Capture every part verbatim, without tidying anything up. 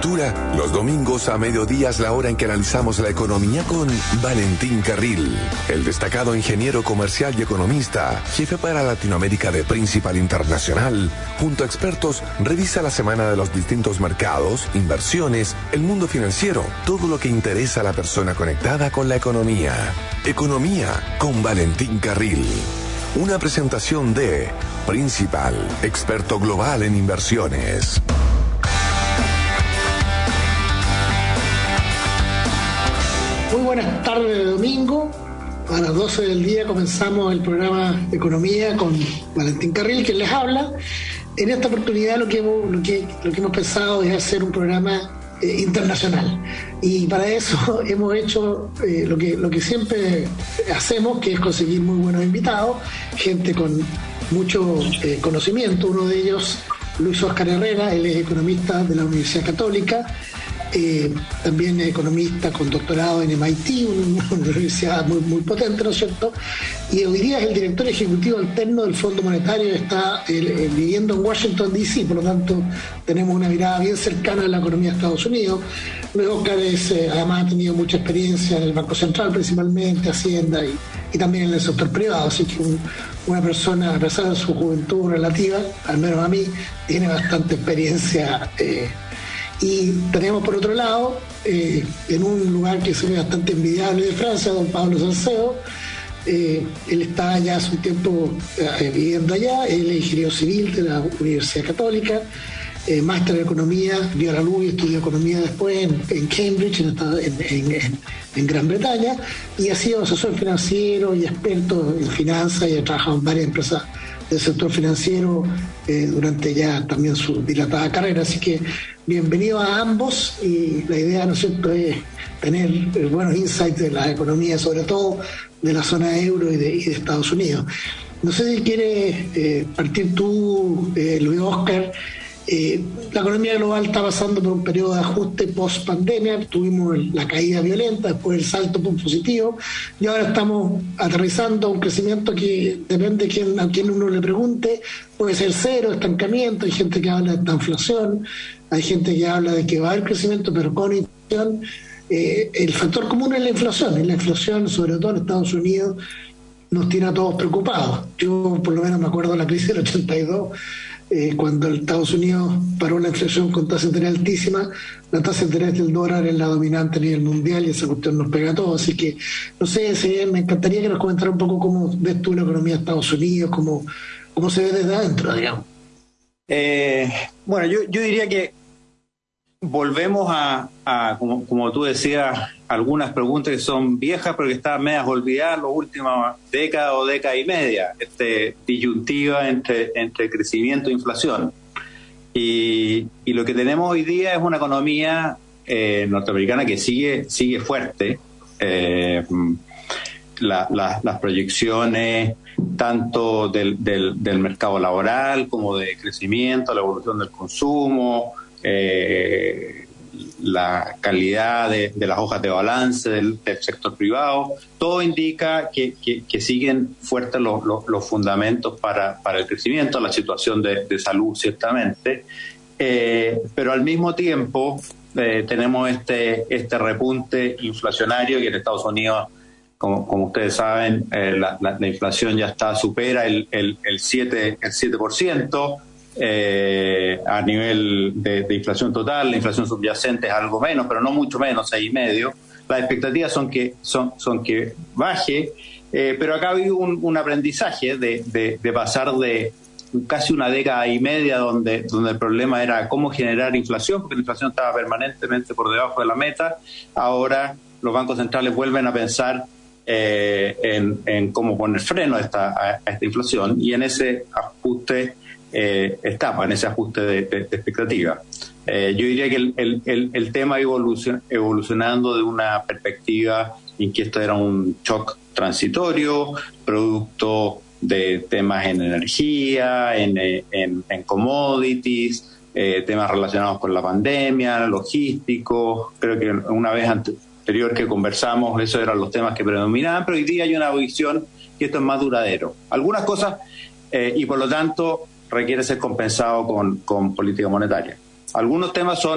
Cultura, los domingos a mediodía es la hora en que analizamos la economía con Valentín Carril, el destacado ingeniero comercial y economista, jefe para Latinoamérica de Principal Internacional. Junto a expertos, revisa la semana de los distintos mercados, inversiones, el mundo financiero, todo lo que interesa a la persona conectada con la economía. Economía con Valentín Carril. Una presentación de Principal, experto global en inversiones. Muy buenas tardes de domingo. A las doce del día comenzamos el programa Economía con Valentín Carril, quien les habla. En esta oportunidad lo que hemos, lo que, lo que hemos pensado es hacer un programa eh, internacional. Y para eso hemos hecho eh, lo, que, lo que siempre hacemos, que es conseguir muy buenos invitados, gente con mucho eh, conocimiento. Uno de ellos, Luis Óscar Herrera, él es economista de la Universidad Católica. Eh, también es economista con doctorado en M I T, una, una universidad muy, muy potente, ¿no es cierto? Y hoy día es el director ejecutivo alterno del Fondo Monetario, está el, el, viviendo en Washington, D C, por lo tanto tenemos una mirada bien cercana a la economía de Estados Unidos. Luis Óscar es, eh, además ha tenido mucha experiencia en el Banco Central principalmente, Hacienda y, y también en el sector privado, así que un, una persona, a pesar de su juventud relativa, al menos a mí, tiene bastante experiencia. Eh, Y tenemos por otro lado, eh, en un lugar que se ve bastante envidiable de Francia, don Pablo Salcedo. Eh, él está ya hace un tiempo eh, viviendo allá, él es ingeniero civil de la Universidad Católica, eh, máster en economía, dio a la luz y estudió economía después en, en Cambridge, en, en, en, en Gran Bretaña, y ha sido asesor financiero y experto en finanzas y ha trabajado en varias empresas del sector financiero eh, durante ya también su dilatada carrera. Así que bienvenido a ambos, y la idea, ¿no es cierto?, es tener eh, buenos insights de la economía, sobre todo de la zona euro y de, y de Estados Unidos. No sé si quieres eh, partir tú, eh, Luis Óscar. Eh, la economía global está pasando por un periodo de ajuste post-pandemia. Tuvimos la caída violenta, después el salto positivo, y ahora estamos aterrizando a un crecimiento que depende de quién, a quién uno le pregunte. Puede ser cero, estancamiento, hay gente que habla de inflación, hay gente que habla de que va a haber crecimiento pero con inflación. Eh, el factor común es la inflación, y la inflación, sobre todo en Estados Unidos, nos tiene a todos preocupados. Yo por lo menos me acuerdo de la crisis del ochenta y dos, Eh, cuando Estados Unidos paró la inflación con tasa de interés altísima. La tasa de interés del dólar es la dominante a nivel mundial y esa cuestión nos pega a todos. Así que, no sé, si me encantaría que nos comentara un poco cómo ves tú la economía de Estados Unidos, cómo, cómo se ve desde adentro, digamos. Eh, bueno, yo, yo diría que volvemos a, a como, como tú decías, algunas preguntas que son viejas pero que están medias olvidadas en las últimas décadas o década y media, este, disyuntiva entre, entre crecimiento e inflación. Y, y lo que tenemos hoy día es una economía eh, norteamericana que sigue, sigue fuerte. Eh, la, la, las proyecciones tanto del, del, del mercado laboral como de crecimiento, la evolución del consumo, Eh, la calidad de, de las hojas de balance del, del sector privado, todo indica que, que, que siguen fuertes los, los, los fundamentos para, para el crecimiento, la situación de, de salud ciertamente, eh, pero al mismo tiempo eh, tenemos este, este repunte inflacionario que en Estados Unidos, como, como ustedes saben, eh, la, la, la inflación ya está supera el, el, el siete por ciento. Eh, a nivel de, de inflación total. La inflación subyacente es algo menos, pero no mucho menos, seis y medio. Las expectativas son que son, son que baje, eh, pero acá ha habido un, un aprendizaje de, de, de pasar de casi una década y media donde, donde el problema era cómo generar inflación, porque la inflación estaba permanentemente por debajo de la meta. Ahora los bancos centrales vuelven a pensar eh, en, en cómo poner freno a esta, a, a esta inflación, y en ese ajuste Eh, estaba en ese ajuste de, de, de expectativa. Eh, yo diría que el, el, el tema evolucion, evolucionando de una perspectiva en que esto era un shock transitorio, producto de temas en energía, en, en, en commodities, eh, temas relacionados con la pandemia, logísticos. Creo que una vez anterior que conversamos, esos eran los temas que predominaban, pero hoy día hay una visión que esto es más duradero. Algunas cosas, eh, y por lo tanto requiere ser compensado con, con política monetaria. Algunos temas son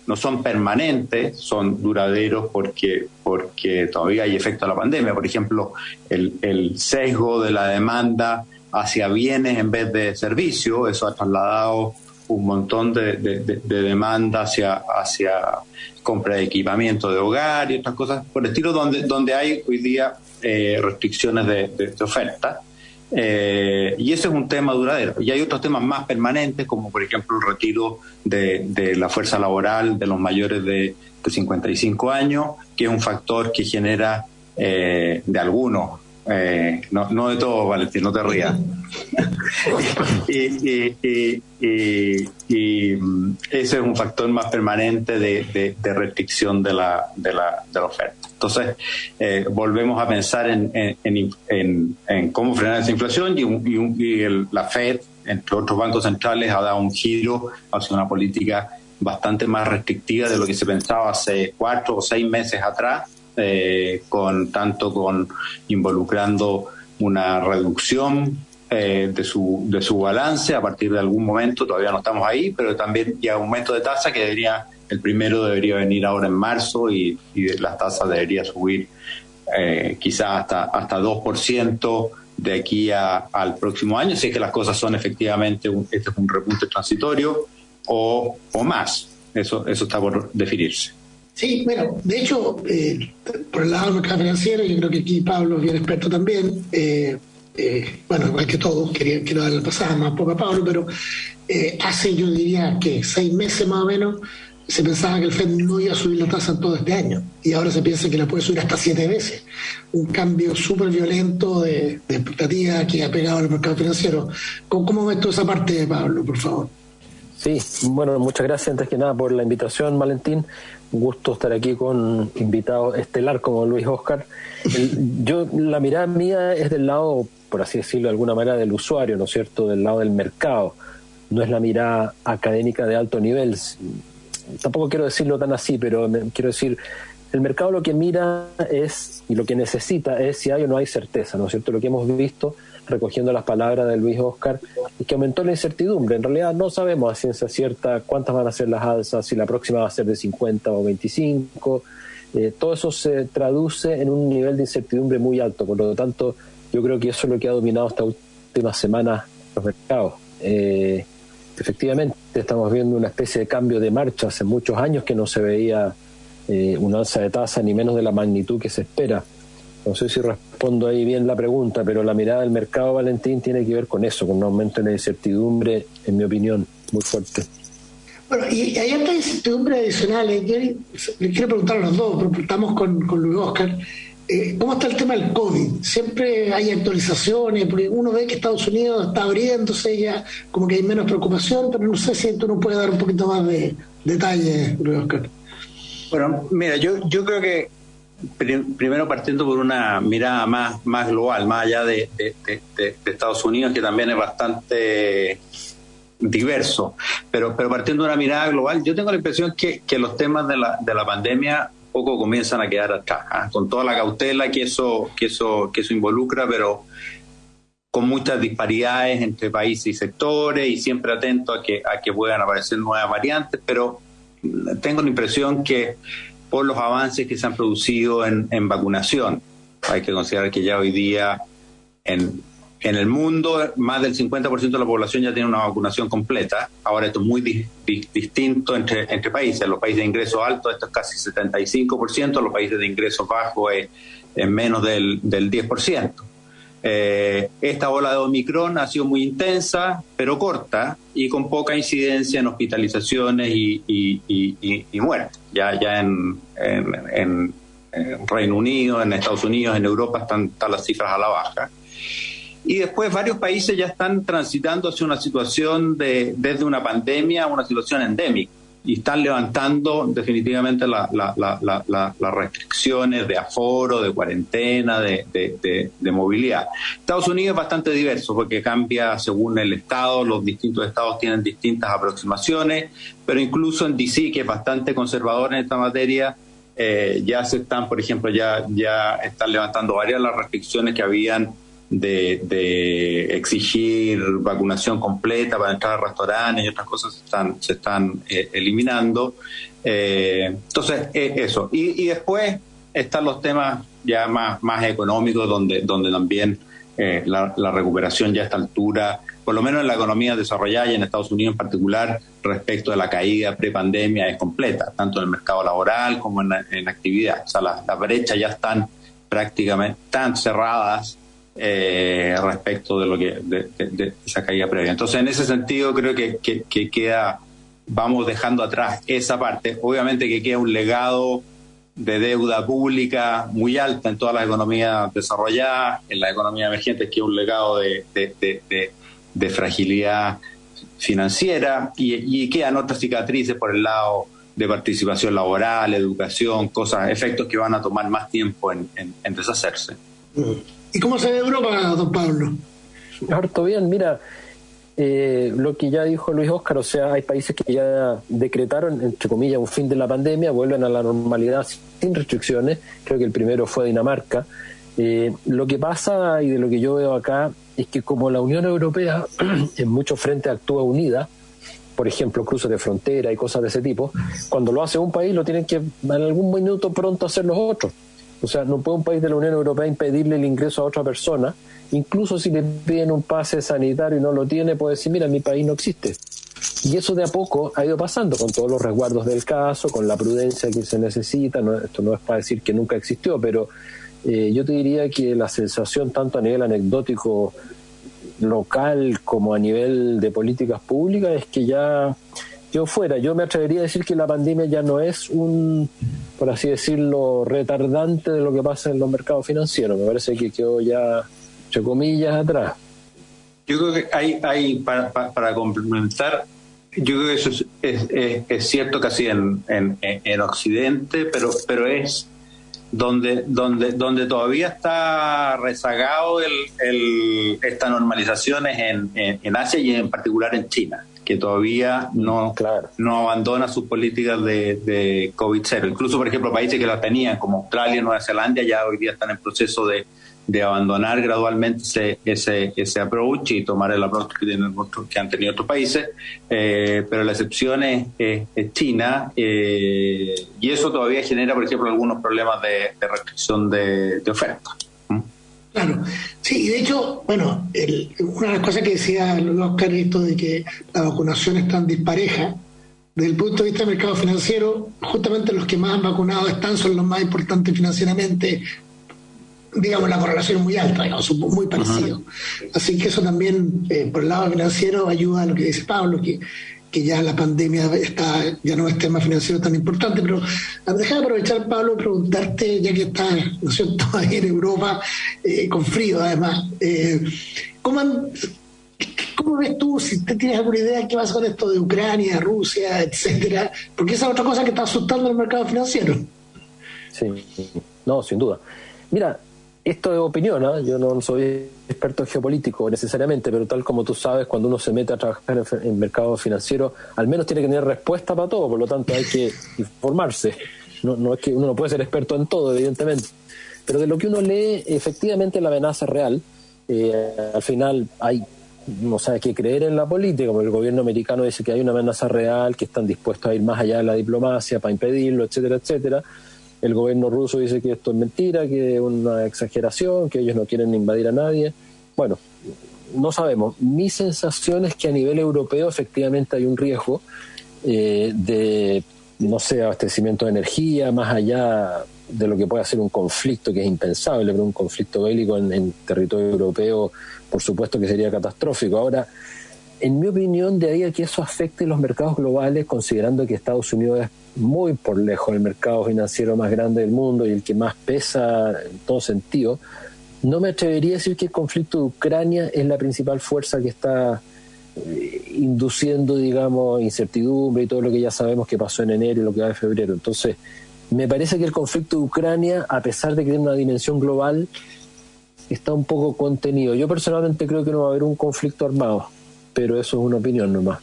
no son permanentes, son duraderos porque, porque todavía hay efecto de la pandemia. Por ejemplo, el, el sesgo de la demanda hacia bienes en vez de servicios, eso ha trasladado un montón de, de, de, de demanda hacia, hacia compra de equipamiento de hogar y otras cosas por el estilo, donde, donde hay hoy día eh, restricciones de, de, de oferta. Eh, y ese es un tema duradero. Y hay otros temas más permanentes, como por ejemplo el retiro de, de la fuerza laboral de los mayores de, de cincuenta y cinco años, que es un factor que genera eh, de algunos, eh, no, no de todos, Valentín, no te rías. y, y, y, y, y ese es un factor más permanente de, de, de restricción de la, de la, de la oferta. Entonces, eh, volvemos a pensar en, en, en, en cómo frenar esa inflación y, un, y, un, y el, la Fed, entre otros bancos centrales, ha dado un giro hacia una política bastante más restrictiva de lo que se pensaba hace cuatro o seis meses atrás, eh, con tanto con involucrando una reducción eh, de su de su balance a partir de algún momento, todavía no estamos ahí, pero también ya aumento de tasa que debería el primero debería venir ahora en marzo y, y las tasas debería subir eh, quizás hasta hasta dos por ciento de aquí a, al próximo año, si es que las cosas son efectivamente un, este es un repunte transitorio o, o más. Eso eso está por definirse. Sí, bueno, de hecho, eh, por el lado del mercado financiero, yo creo que aquí Pablo es bien experto también. Eh, eh, bueno, igual que todos, quería, quiero darle la pasada más poco a Pablo, pero eh, hace, yo diría que seis meses más o menos, se pensaba que el Fed no iba a subir la tasa en todo este año, y ahora se piensa que la puede subir hasta siete veces. Un cambio súper violento de, de expectativa que ha pegado al mercado financiero. ¿Cómo, cómo ves toda esa parte, Pablo, por favor? Sí, bueno, muchas gracias antes que nada por la invitación, Valentín. Un gusto estar aquí con invitado estelar como Luis Oscar. El, yo, la mirada mía es del lado, por así decirlo de alguna manera, del usuario, ¿no es cierto?, del lado del mercado. No es la mirada académica de alto nivel. Tampoco quiero decirlo tan así, pero me, quiero decir, el mercado lo que mira es, y lo que necesita es si hay o no hay certeza, ¿no es cierto? Lo que hemos visto, recogiendo las palabras de Luis Oscar, es que aumentó la incertidumbre. En realidad no sabemos a ciencia cierta cuántas van a ser las alzas, si la próxima va a ser de cincuenta o veinticinco. Eh, todo eso se traduce en un nivel de incertidumbre muy alto. Por lo tanto, yo creo que eso es lo que ha dominado estas últimas semanas los mercados. Eh, efectivamente, estamos viendo una especie de cambio de marcha. Hace muchos años que no se veía eh, una alza de tasa ni menos de la magnitud que se espera. No sé si respondo ahí bien la pregunta, pero la mirada del mercado, Valentín, tiene que ver con eso, con un aumento en la incertidumbre, en mi opinión, muy fuerte. Bueno, y hay otras incertidumbres adicionales. Yo le quiero preguntar a los dos, pero estamos con, con Luis Oscar. Eh, ¿Cómo está el tema del COVID? Siempre hay actualizaciones, porque uno ve que Estados Unidos está abriéndose ya, como que hay menos preocupación, pero no sé si tú nos puedes dar un poquito más de detalles, Luis Oscar. Bueno, mira, yo, yo creo que primero partiendo por una mirada más, más global, más allá de, de, de, de Estados Unidos, que también es bastante diverso, pero, pero partiendo de una mirada global, yo tengo la impresión que, que los temas de la, de la pandemia poco comienzan a quedar atrás, ¿eh? Con toda la cautela que eso, que eso, que eso involucra, pero con muchas disparidades entre países y sectores, y siempre atento a que, a que puedan aparecer nuevas variantes, pero tengo la impresión que por los avances que se han producido en, en vacunación, hay que considerar que ya hoy día en, en el mundo más del cincuenta por ciento de la población ya tiene una vacunación completa. Ahora esto es muy di, di, distinto entre, entre países. Los países de ingresos altos esto es casi setenta y cinco por ciento, los países de ingresos bajos es, es menos del, del diez por ciento. Eh, esta ola de Omicron ha sido muy intensa, pero corta y con poca incidencia en hospitalizaciones y, y, y, y, y muertes. Ya, ya en, en, en, en Reino Unido, en Estados Unidos, en Europa están, están las cifras a la baja. Y después varios países ya están transitando hacia una situación de, desde una pandemia a una situación endémica. Y están levantando definitivamente la, la, la, la, la, las restricciones de aforo, de cuarentena, de, de, de, de movilidad. Estados Unidos es bastante diverso porque cambia según el estado, los distintos estados tienen distintas aproximaciones, pero incluso en D C, que es bastante conservador en esta materia, eh, ya se están, por ejemplo, ya, ya están levantando varias de las restricciones que habían de, de exigir vacunación completa para entrar a restaurantes y otras cosas se están, se están eh, eliminando. Eh, entonces, eh, eso. Y, y después están los temas ya más, más económicos, donde, donde también eh, la, la recuperación ya a esta altura, por lo menos en la economía desarrollada y en Estados Unidos en particular, respecto de la caída prepandemia, es completa, tanto en el mercado laboral como en, en actividad. O sea, las la brechas ya están prácticamente tan cerradas eh, respecto de lo que de, de, de esa caída previa. Entonces, en ese sentido, creo que, que, que queda, vamos dejando atrás esa parte. Obviamente que queda un legado de deuda pública muy alta en todas las economías desarrolladas, en la economía emergente queda un legado de, de, de, de, de fragilidad financiera y, y quedan otras cicatrices por el lado de participación laboral, educación, cosas, efectos que van a tomar más tiempo en, en, en deshacerse. ¿Y cómo se ve Europa, don Pablo? Harto bien, mira, eh, lo que ya dijo Luis Óscar, o sea, hay países que ya decretaron, entre comillas, un fin de la pandemia, vuelven a la normalidad sin restricciones, creo que el primero fue Dinamarca. Eh, lo que pasa, y de lo que yo veo acá, es que como la Unión Europea en muchos frentes actúa unida, por ejemplo, cruces de frontera y cosas de ese tipo, cuando lo hace un país lo tienen que en algún minuto pronto hacer los otros. O sea, no puede un país de la Unión Europea impedirle el ingreso a otra persona, incluso si le piden un pase sanitario y no lo tiene, puede decir, mira, mi país no existe. Y eso de a poco ha ido pasando con todos los resguardos del caso, con la prudencia que se necesita. No, esto no es para decir que nunca existió, pero eh, yo te diría que la sensación, tanto a nivel anecdótico local como a nivel de políticas públicas, es que ya quedó fuera. Yo me atrevería a decir que la pandemia ya no es un, por así decirlo, retardante de lo que pasa en los mercados financieros. Me parece que quedó ya, entre comillas, atrás. Yo creo que hay, hay para, para, para complementar, yo creo que eso es, es, es, es cierto casi en, en, en Occidente, pero, pero es donde donde donde todavía está rezagado el, el esta normalización es en, en, en Asia y en particular en China, que todavía no, claro. no abandona sus políticas de, de COVID cero. Incluso, por ejemplo, países que las tenían, como Australia y Nueva Zelanda, ya hoy día están en proceso de, de abandonar gradualmente ese, ese, ese approach y tomar el approach que, tienen otros, que han tenido otros países. Eh, pero la excepción es, es, es China, eh, y eso todavía genera, por ejemplo, algunos problemas de, de restricción de, de oferta. ¿Mm? Claro, sí, y de hecho, bueno, el, una de las cosas que decía Oscar, esto de que la vacunación es tan dispareja, desde el punto de vista del mercado financiero, justamente los que más han vacunado están son los más importantes financieramente. Digamos, la correlación es muy alta, digamos, muy parecido. Uh-huh. Así que eso también, eh, por el lado financiero, ayuda a lo que dice Pablo, que, que ya la pandemia está, ya no es tema financiero tan importante. Pero déjame aprovechar, Pablo, preguntarte, ya que estás, ¿no es cierto?, ahí en Europa, eh, con frío además, eh, ¿cómo, han, ¿cómo ves tú, si te tienes alguna idea de qué pasa con esto de Ucrania, Rusia, etcétera? Porque esa es otra cosa que está asustando el mercado financiero. Sí, no, sin duda. Mira, esto es opinión, ¿eh? Yo no soy experto geopolítico necesariamente, pero tal como tú sabes, cuando uno se mete a trabajar en el mercado financiero, al menos tiene que tener respuesta para todo, por lo tanto hay que informarse. No, no es que uno no puede ser experto en todo, evidentemente, pero de lo que uno lee, efectivamente la amenaza es real. Eh, al final hay, no sabe qué creer en la política, porque el gobierno americano dice que hay una amenaza real, que están dispuestos a ir más allá de la diplomacia para impedirlo, etcétera, etcétera. El gobierno ruso dice que esto es mentira, que es una exageración, que ellos no quieren invadir a nadie. Bueno, no sabemos. Mi sensación es que a nivel europeo efectivamente hay un riesgo eh, de, no sé, abastecimiento de energía, más allá de lo que puede ser un conflicto que es impensable, pero un conflicto bélico en, en territorio europeo, por supuesto que sería catastrófico. Ahora, en mi opinión, de ahí a que eso afecte los mercados globales, considerando que Estados Unidos es muy por lejos el mercado financiero más grande del mundo y el que más pesa en todo sentido, no me atrevería a decir que el conflicto de Ucrania es la principal fuerza que está eh, induciendo, digamos, incertidumbre y todo lo que ya sabemos que pasó en enero y lo que va de febrero. Entonces, me parece que el conflicto de Ucrania, a pesar de que tiene una dimensión global, está un poco contenido. Yo personalmente creo que no va a haber un conflicto armado, pero eso es una opinión nomás.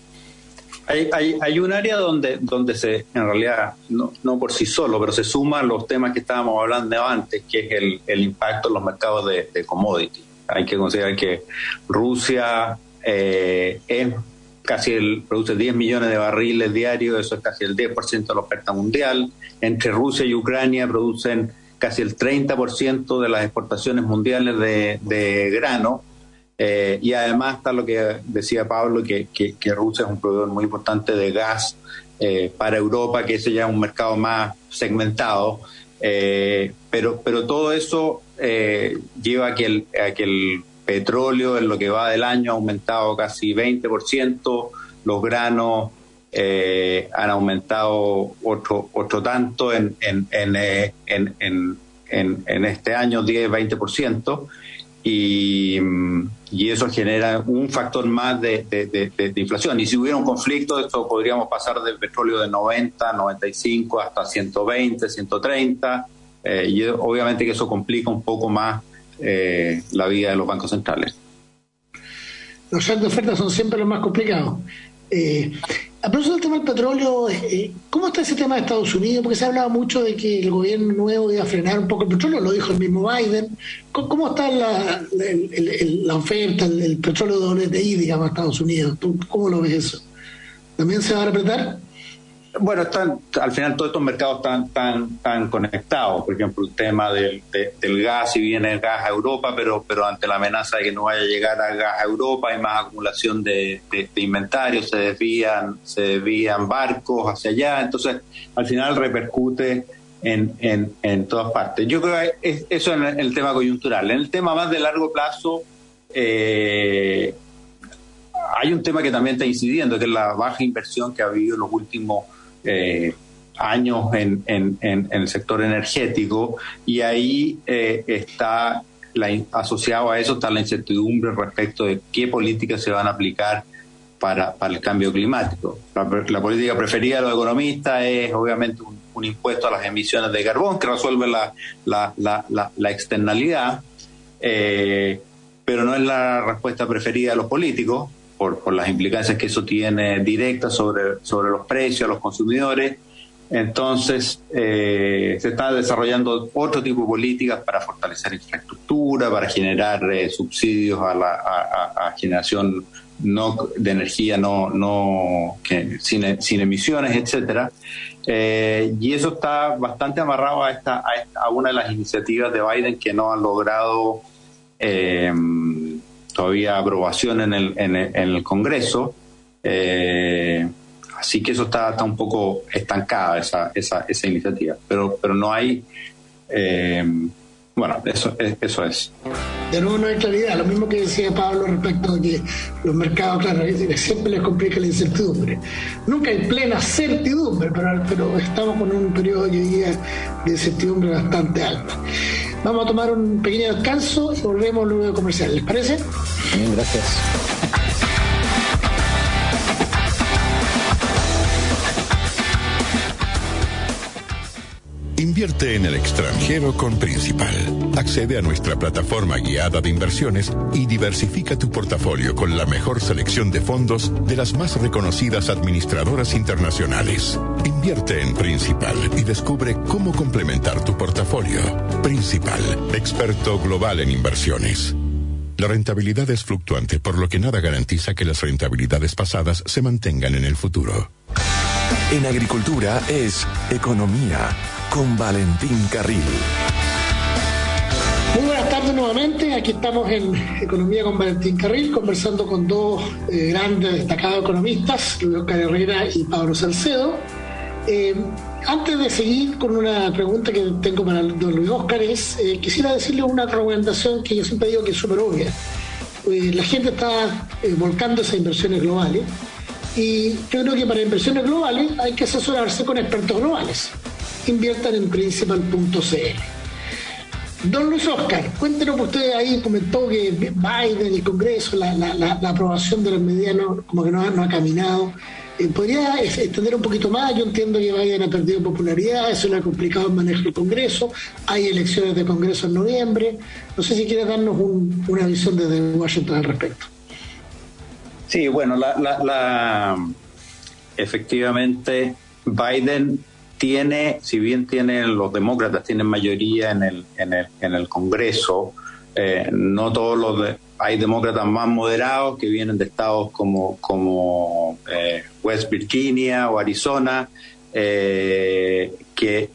Hay, hay, hay un área donde, donde se, en realidad, no, no por sí solo, pero se suman los temas que estábamos hablando antes, que es el, el impacto en los mercados de, de commodity. Hay que considerar que Rusia eh, es casi el, produce diez millones de barriles diarios, eso es casi el diez por ciento de la oferta mundial. Entre Rusia y Ucrania producen casi el treinta por ciento de las exportaciones mundiales de, de grano. Eh, y además está lo que decía Pablo, que, que, que Rusia es un proveedor muy importante de gas eh, para Europa, que ese ya es un mercado más segmentado. Eh, pero, pero todo eso eh, lleva a que, el, a que el petróleo en lo que va del año ha aumentado casi veinte por ciento, los granos eh, han aumentado otro otro tanto en en en, eh, en, en, en, en este año diez a veinte por ciento, y, y eso genera un factor más de, de, de, de inflación. Y si hubiera un conflicto, esto podríamos pasar del petróleo de noventa, noventa y cinco hasta ciento veinte, ciento treinta, eh, y obviamente que eso complica un poco más eh, la vida de los bancos centrales. Los shocks de oferta son siempre los más complicados. Eh, a propósito del tema del petróleo, eh, ¿cómo está ese tema de Estados Unidos? Porque se ha hablado mucho de que el gobierno nuevo iba a frenar un poco el petróleo, lo dijo el mismo Biden. ¿Cómo, cómo está la, el, el, el, la oferta, el, el petróleo de W T I, digamos, a Estados Unidos? ¿Tú, cómo lo ves eso? ¿También se va a apretar? Bueno, están, al final todos estos mercados están, están, están conectados. Por ejemplo, el tema del, de, del gas, si viene gas a Europa, pero pero ante la amenaza de que no vaya a llegar a gas a Europa, hay más acumulación de, de, de inventarios, se desvían, se desvían barcos hacia allá. Entonces, al final repercute en, en, en todas partes. Yo creo que es, eso en el tema coyuntural. En el tema más de largo plazo, eh, hay un tema que también está incidiendo, que es la baja inversión que ha habido en los últimos Eh, años en, en, en, en el sector energético, y ahí eh, está la, asociado a eso está la incertidumbre respecto de qué políticas se van a aplicar para, para el cambio climático. La, la política preferida de los economistas es obviamente un, un impuesto a las emisiones de carbón que resuelve la, la, la, la, la externalidad, eh, pero no es la respuesta preferida de los políticos, Por, por las implicancias que eso tiene directas sobre, sobre los precios a los consumidores. Entonces eh, se está desarrollando otro tipo de políticas para fortalecer infraestructura, para generar eh, subsidios a la a, a generación no de energía no no que sin, sin emisiones, etcétera. Eh, y eso está bastante amarrado a esta, a esta a una de las iniciativas de Biden que no han logrado eh, todavía aprobación en el, en el, en el Congreso, eh, así que eso está, está un poco estancada esa, esa, esa iniciativa, pero, pero no hay, eh, bueno, eso, eso es. De nuevo no hay claridad, lo mismo que decía Pablo respecto de que los mercados, claro, siempre les complica la incertidumbre. Nunca hay plena certidumbre, pero, pero estamos con un periodo de, de incertidumbre bastante alta. Vamos a tomar un pequeño descanso y volvemos luego de comercial. ¿Les parece? Bien, gracias. Invierte en el extranjero con Principal. Accede a nuestra plataforma guiada de inversiones y diversifica tu portafolio con la mejor selección de fondos de las más reconocidas administradoras internacionales. Invierte en Principal y descubre cómo complementar tu portafolio. Principal, experto global en inversiones. La rentabilidad es fluctuante, por lo que nada garantiza que las rentabilidades pasadas se mantengan en el futuro. En agricultura es Economía con Valentín Carril. Muy buenas tardes nuevamente, aquí estamos en Economía con Valentín Carril, conversando con dos eh, grandes, destacados economistas, Luis Oscar Herrera y Pablo Salcedo. Eh, antes de seguir con una pregunta que tengo para don Luis Oscar, es, eh, quisiera decirle una recomendación que yo siempre digo que es súper obvia. Eh, la gente está eh, volcándose a inversiones globales, y yo creo que para inversiones globales hay que asesorarse con expertos globales. Inviertan en principal punto c l. Don Luis Oscar, cuéntenos, usted ahí comentó que Biden, el Congreso, la, la, la, la aprobación de las medidas no, como que no ha, no ha caminado. Eh, ¿Podría extender un poquito más? Yo entiendo que Biden ha perdido popularidad, eso le ha complicado el manejo del Congreso, hay elecciones de Congreso en noviembre. No sé si quiere darnos un, una visión desde Washington al respecto. Sí, bueno, la, la, la efectivamente Biden tiene, si bien tiene los demócratas tienen mayoría en el en el en el Congreso, eh, no todos los de, hay demócratas más moderados que vienen de estados como, como eh, West Virginia o Arizona, eh, que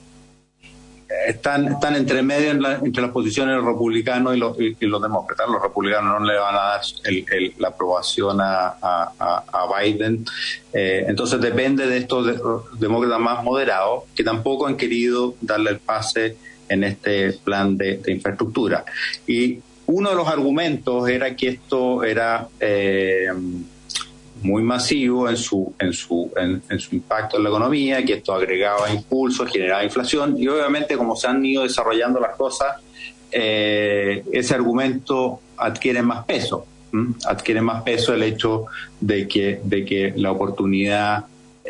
están, están entre medio en la, entre las posiciones de los republicanos y los, y, y los demócratas. Los republicanos no le van a dar el, el, la aprobación a, a, a Biden. Eh, entonces depende de estos de, demócratas más moderados que tampoco han querido darle el pase en este plan de, de infraestructura. Y uno de los argumentos era que esto era eh, muy masivo en su en su en, en su impacto en la economía, que esto agregaba impulso, generaba inflación, y obviamente como se han ido desarrollando las cosas, eh, ese argumento adquiere más peso, ¿m? adquiere más peso el hecho de que de que la oportunidad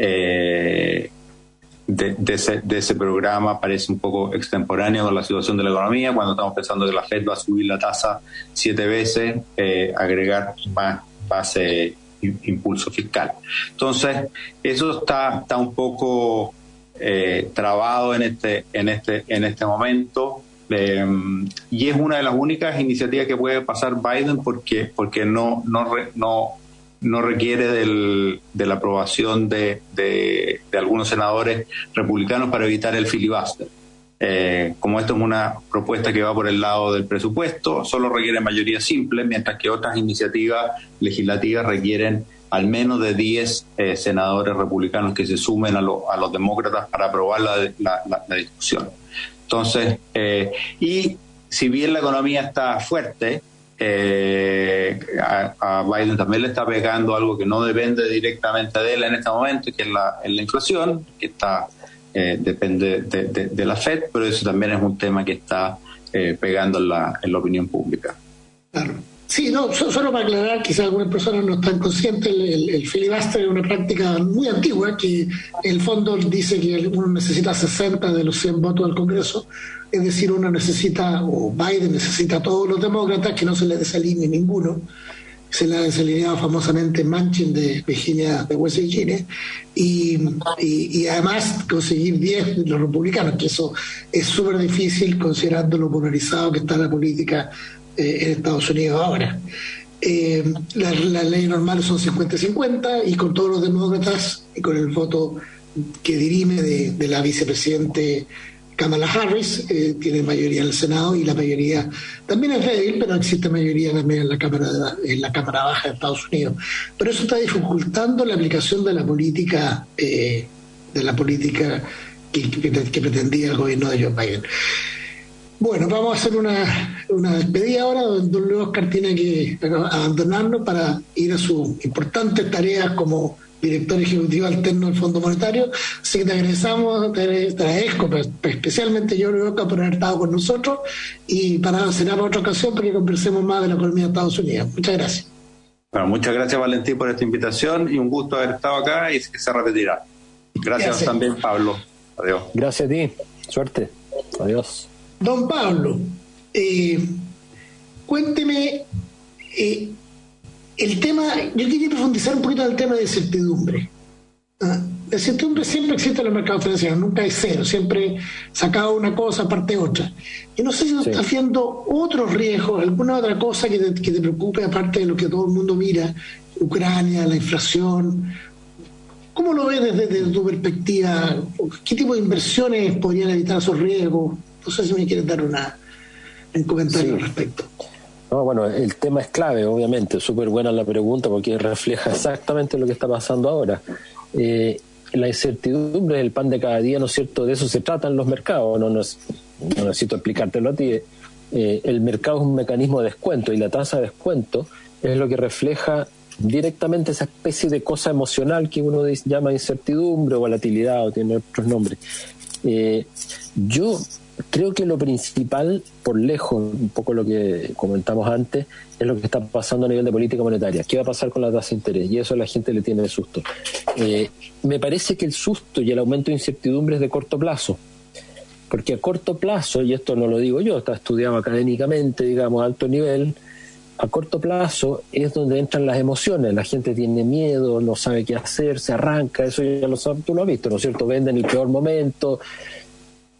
eh, De, de, ese, de ese programa parece un poco extemporáneo con la situación de la economía, cuando estamos pensando que la Fed va a subir la tasa siete veces, eh, agregar más base impulso fiscal. Entonces, eso está, está un poco eh, trabado en este, en este, en este momento, eh, y es una de las únicas iniciativas que puede pasar Biden porque, porque no, no, no no requiere del, de la aprobación de, de, de algunos senadores republicanos para evitar el filibuster. Eh, como esto es una propuesta que va por el lado del presupuesto, solo requiere mayoría simple, mientras que otras iniciativas legislativas requieren al menos de diez eh, senadores republicanos que se sumen a, lo, a los demócratas para aprobar la, la, la, la discusión. Entonces, eh, y si bien la economía está fuerte, Eh, a, a Biden también le está pegando algo que no depende directamente de él en este momento, que es la, es la inflación, que está eh, depende de, de, de la Fed, pero eso también es un tema que está eh, pegando en la, en la opinión pública. Claro. Sí, no, solo para aclarar, quizás algunas personas no están conscientes, el, el, el filibuster es una práctica muy antigua que en el fondo dice que uno necesita sesenta de los cien votos del Congreso, es decir, uno necesita, o Biden necesita a todos los demócratas, que no se le desalinee ninguno. Se le ha desalineado famosamente Manchin de Virginia, de West Virginia, y, y, y además conseguir diez de los republicanos, que eso es súper difícil considerando lo polarizado que está la política eh, en Estados Unidos ahora. Eh, las la leyes normales son cincuenta cincuenta, y con todos los demócratas y con el voto que dirime de, de la vicepresidente Kamala Harris, eh, tiene mayoría en el Senado, y la mayoría también es débil, pero existe mayoría también en la Cámara de, en la Cámara Baja de Estados Unidos. Pero eso está dificultando la aplicación de la política eh, de la política que, que, que pretendía el gobierno de Joe Biden. Bueno, vamos a hacer una, una despedida ahora, donde don Luis Oscar tiene que abandonarnos para ir a sus importantes tareas como director ejecutivo alterno del Fondo Monetario. Así que te agradecemos, te, te agradezco especialmente yo, Luis Oscar, por haber estado con nosotros, y para será para otra ocasión para que conversemos más de la economía de Estados Unidos. Muchas gracias. Bueno, muchas gracias, Valentín, por esta invitación, y un gusto haber estado acá, y que se repetirá. Gracias, gracias. También, Pablo. Adiós. Gracias a ti. Suerte. Adiós. Don Pablo, eh, cuénteme eh, el tema. Yo quería profundizar un poquito en el tema de incertidumbre. ¿Ah? La incertidumbre siempre existe en los mercados financieros, nunca es cero, siempre sacado una cosa aparte de otra. Yo no sé si sí. estás viendo otros riesgos, alguna otra cosa que te, que te preocupe aparte de lo que todo el mundo mira, Ucrania, la inflación. ¿Cómo lo ves desde, desde tu perspectiva? ¿Qué tipo de inversiones podrían evitar esos riesgos? No sé si me quieres dar una, un comentario sí. al respecto. No, bueno, el tema es clave, obviamente. Súper buena la pregunta porque refleja exactamente lo que está pasando ahora. Eh, la incertidumbre es el pan de cada día, ¿no es cierto? De eso se trata en los mercados. No, no, no necesito explicártelo a ti. Eh, el mercado es un mecanismo de descuento, y la tasa de descuento es lo que refleja directamente esa especie de cosa emocional que uno llama incertidumbre o volatilidad, o tiene otros nombres. Eh, yo creo que lo principal, por lejos, un poco lo que comentamos antes, es lo que está pasando a nivel de política monetaria. ¿Qué va a pasar con la tasa de interés? Y eso a la gente le tiene susto. Eh, me parece que el susto y el aumento de incertidumbre es de corto plazo. Porque a corto plazo, y esto no lo digo yo, está estudiado académicamente, digamos, a alto nivel, a corto plazo es donde entran las emociones. La gente tiene miedo, no sabe qué hacer, se arranca, eso ya lo sabes, tú lo has visto, ¿no es cierto? Vende en el peor momento.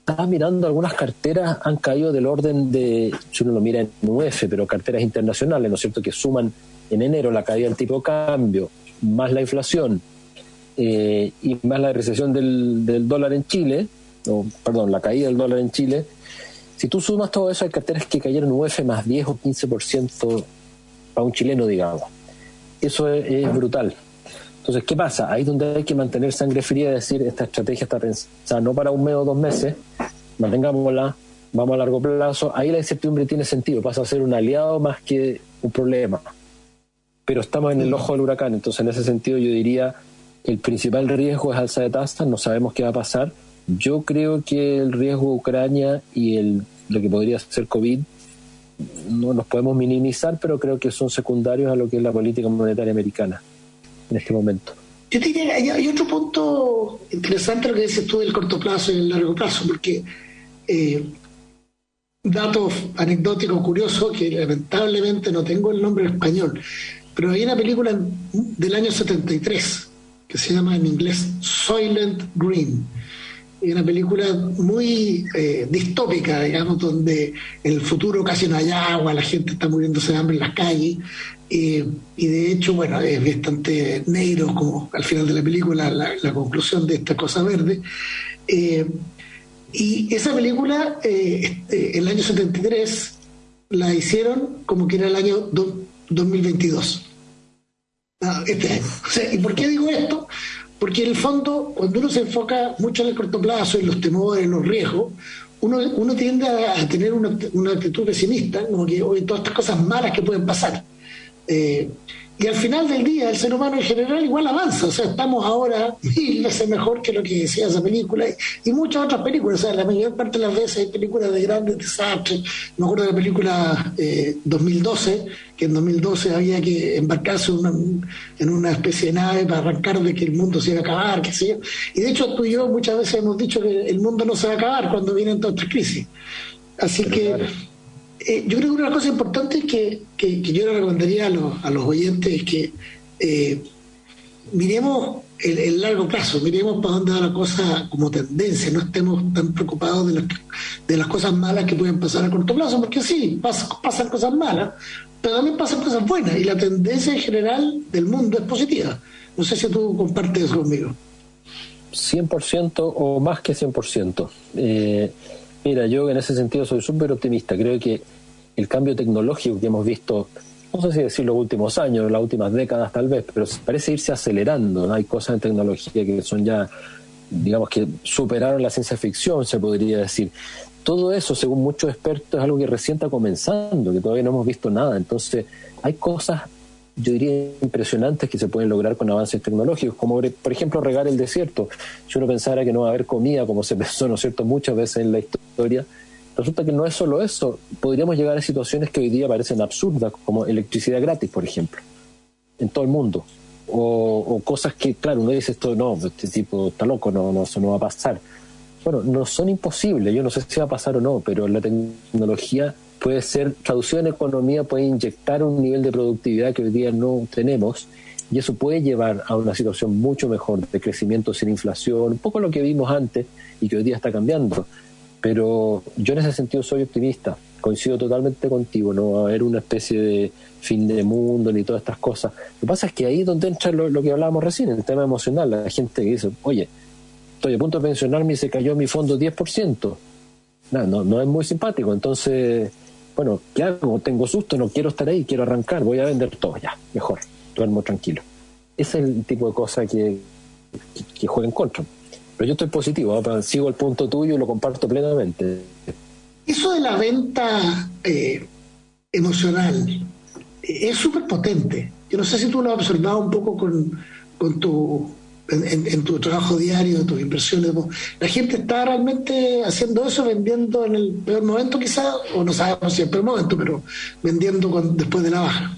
estaba mirando algunas carteras, han caído del orden de, si uno lo mira en U F, pero carteras internacionales, ¿no es cierto?, que suman en enero la caída del tipo de cambio, más la inflación, eh, y más la recesión del, del dólar en Chile, o, perdón, la caída del dólar en Chile. Si tú sumas todo eso, hay carteras que cayeron en U F más diez o quince por ciento para un chileno, digamos. Eso es, es brutal. Entonces, ¿qué pasa? Ahí es donde hay que mantener sangre fría y decir, esta estrategia está pensada no para un mes o dos meses, mantengámosla, vamos a largo plazo. Ahí la incertidumbre tiene sentido, pasa a ser un aliado más que un problema. Pero estamos en el ojo del huracán, entonces en ese sentido yo diría, el principal riesgo es alza de tasas, no sabemos qué va a pasar. Yo creo que el riesgo de Ucrania y el, lo que podría ser COVID no los podemos minimizar, pero creo que son secundarios a lo que es la política monetaria americana en este momento. Yo te diría, hay, hay otro punto interesante lo que dices tú del corto plazo y el largo plazo, porque eh, datos anecdóticos curiosos, que lamentablemente no tengo el nombre en español, pero hay una película del año setenta y tres que se llama en inglés Soylent Green. Es una película muy eh, distópica, digamos, donde en el futuro casi no hay agua, la gente está muriéndose de hambre en las calles, eh, y de hecho, bueno, es bastante negro, como al final de la película, la, la conclusión de esta cosa verde. Eh, y esa película, eh, este, el año setenta y tres, la hicieron como que era el año do, dos mil veintidós. Ah, este año. O sea, ¿y por qué digo esto? Porque en el fondo, cuando uno se enfoca mucho en el corto plazo, en los temores, en los riesgos, uno, uno tiende a, a tener una, una actitud pesimista, como que hoy todas estas cosas malas que pueden pasar. Eh, y al final del día, el ser humano en general igual avanza. O sea, estamos ahora mil veces mejor que lo que decía esa película y, y muchas otras películas. O sea, la mayor parte de las veces hay películas de grandes desastres. Me acuerdo de la película eh, dos mil doce, que en dos mil doce había que embarcarse una, en una especie de nave para arrancar de que el mundo se iba a acabar, qué sé yo. Y de hecho tú y yo muchas veces hemos dicho que el mundo no se va a acabar cuando vienen todas estas crisis. Así Pero que... Claro. Eh, yo creo que una cosa importante que, que, que yo le recomendaría a los, a los oyentes es que eh, miremos el, el largo plazo, miremos para dónde va la cosa como tendencia, no estemos tan preocupados de las, de las cosas malas que pueden pasar a corto plazo, porque sí, pas, pasan cosas malas, pero también pasan cosas buenas y la tendencia en general del mundo es positiva. No sé si tú compartes eso conmigo. cien por ciento o más que cien por ciento. Eh, Mira, yo en ese sentido soy súper optimista. Creo que el cambio tecnológico que hemos visto, no sé si decir los últimos años, las últimas décadas tal vez, pero parece irse acelerando, ¿no? Hay cosas en tecnología que son ya, digamos que superaron la ciencia ficción, se podría decir. Todo eso, según muchos expertos, es algo que recién está comenzando, que todavía no hemos visto nada. Entonces, hay cosas, yo diría, impresionantes que se pueden lograr con avances tecnológicos, como por ejemplo regar el desierto. Si uno pensara que no va a haber comida, como se pensó, ¿no es cierto?, muchas veces en la historia, resulta que no es solo eso. Podríamos llegar a situaciones que hoy día parecen absurdas, como electricidad gratis, por ejemplo, en todo el mundo. O, o cosas que, claro, uno dice, esto no, este tipo está loco, no, no, eso no va a pasar. Bueno, no son imposibles, yo no sé si va a pasar o no, pero la tecnología puede ser traducida en economía, puede inyectar un nivel de productividad que hoy día no tenemos, y eso puede llevar a una situación mucho mejor de crecimiento sin inflación, un poco lo que vimos antes y que hoy día está cambiando. Pero yo en ese sentido soy optimista, coincido totalmente contigo, no va a haber una especie de fin de mundo ni todas estas cosas. Lo que pasa es que ahí es donde entra lo, lo que hablábamos recién, el tema emocional, la gente que dice, oye, estoy a punto de pensionarme y se cayó mi fondo diez por ciento. No, no, no es muy simpático, entonces... Bueno, ¿qué hago? Tengo susto, no quiero estar ahí, quiero arrancar, voy a vender todo, ya, mejor, duermo tranquilo. Ese es el tipo de cosa que, que, que juega en contra. Pero yo estoy positivo, ¿no? Sigo el punto tuyo y lo comparto plenamente. Eso de la venta eh, emocional eh, es súper potente. Yo no sé si tú lo has observado un poco con, con tu... En, en, en tu trabajo diario, tus inversiones. La gente está realmente haciendo eso, vendiendo en el peor momento quizás, o no sabemos si es el peor momento, pero vendiendo con, después de la baja.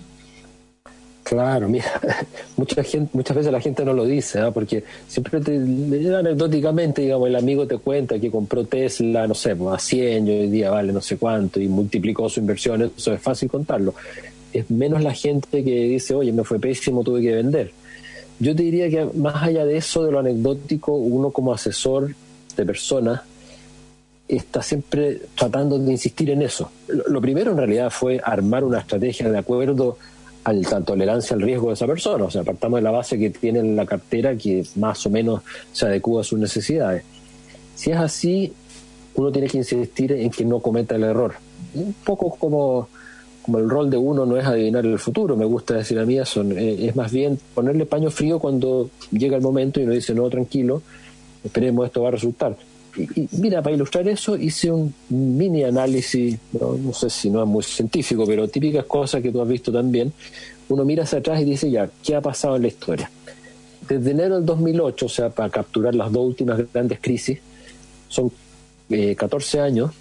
Claro, mira, mucha gente, muchas veces la gente no lo dice, ¿eh? Porque siempre te, anecdóticamente, digamos, el amigo te cuenta que compró Tesla, no sé, a cien y hoy día vale no sé cuánto y multiplicó su inversión, eso es fácil contarlo. Es menos la gente que dice, oye, me fue pésimo, tuve que vender. Yo te diría que más allá de eso, de lo anecdótico, uno como asesor de personas, está siempre tratando de insistir en eso. Lo, lo primero en realidad fue armar una estrategia de acuerdo a la tolerancia al riesgo de esa persona. O sea, partamos de la base que tiene en la cartera que más o menos se adecúa a sus necesidades. Si es así, uno tiene que insistir en que no cometa el error. Un poco como, como el rol de uno no es adivinar el futuro, me gusta decir a mí eso, es más bien ponerle paño frío cuando llega el momento y uno dice, no, tranquilo, esperemos, esto va a resultar. Y, y mira, para ilustrar eso hice un mini análisis, no, no sé si no es muy científico, pero típicas cosas que tú has visto también. Uno mira hacia atrás y dice, ya, ¿qué ha pasado en la historia? Desde enero del dos mil ocho, o sea, para capturar las dos últimas grandes crisis, son eh, catorce años,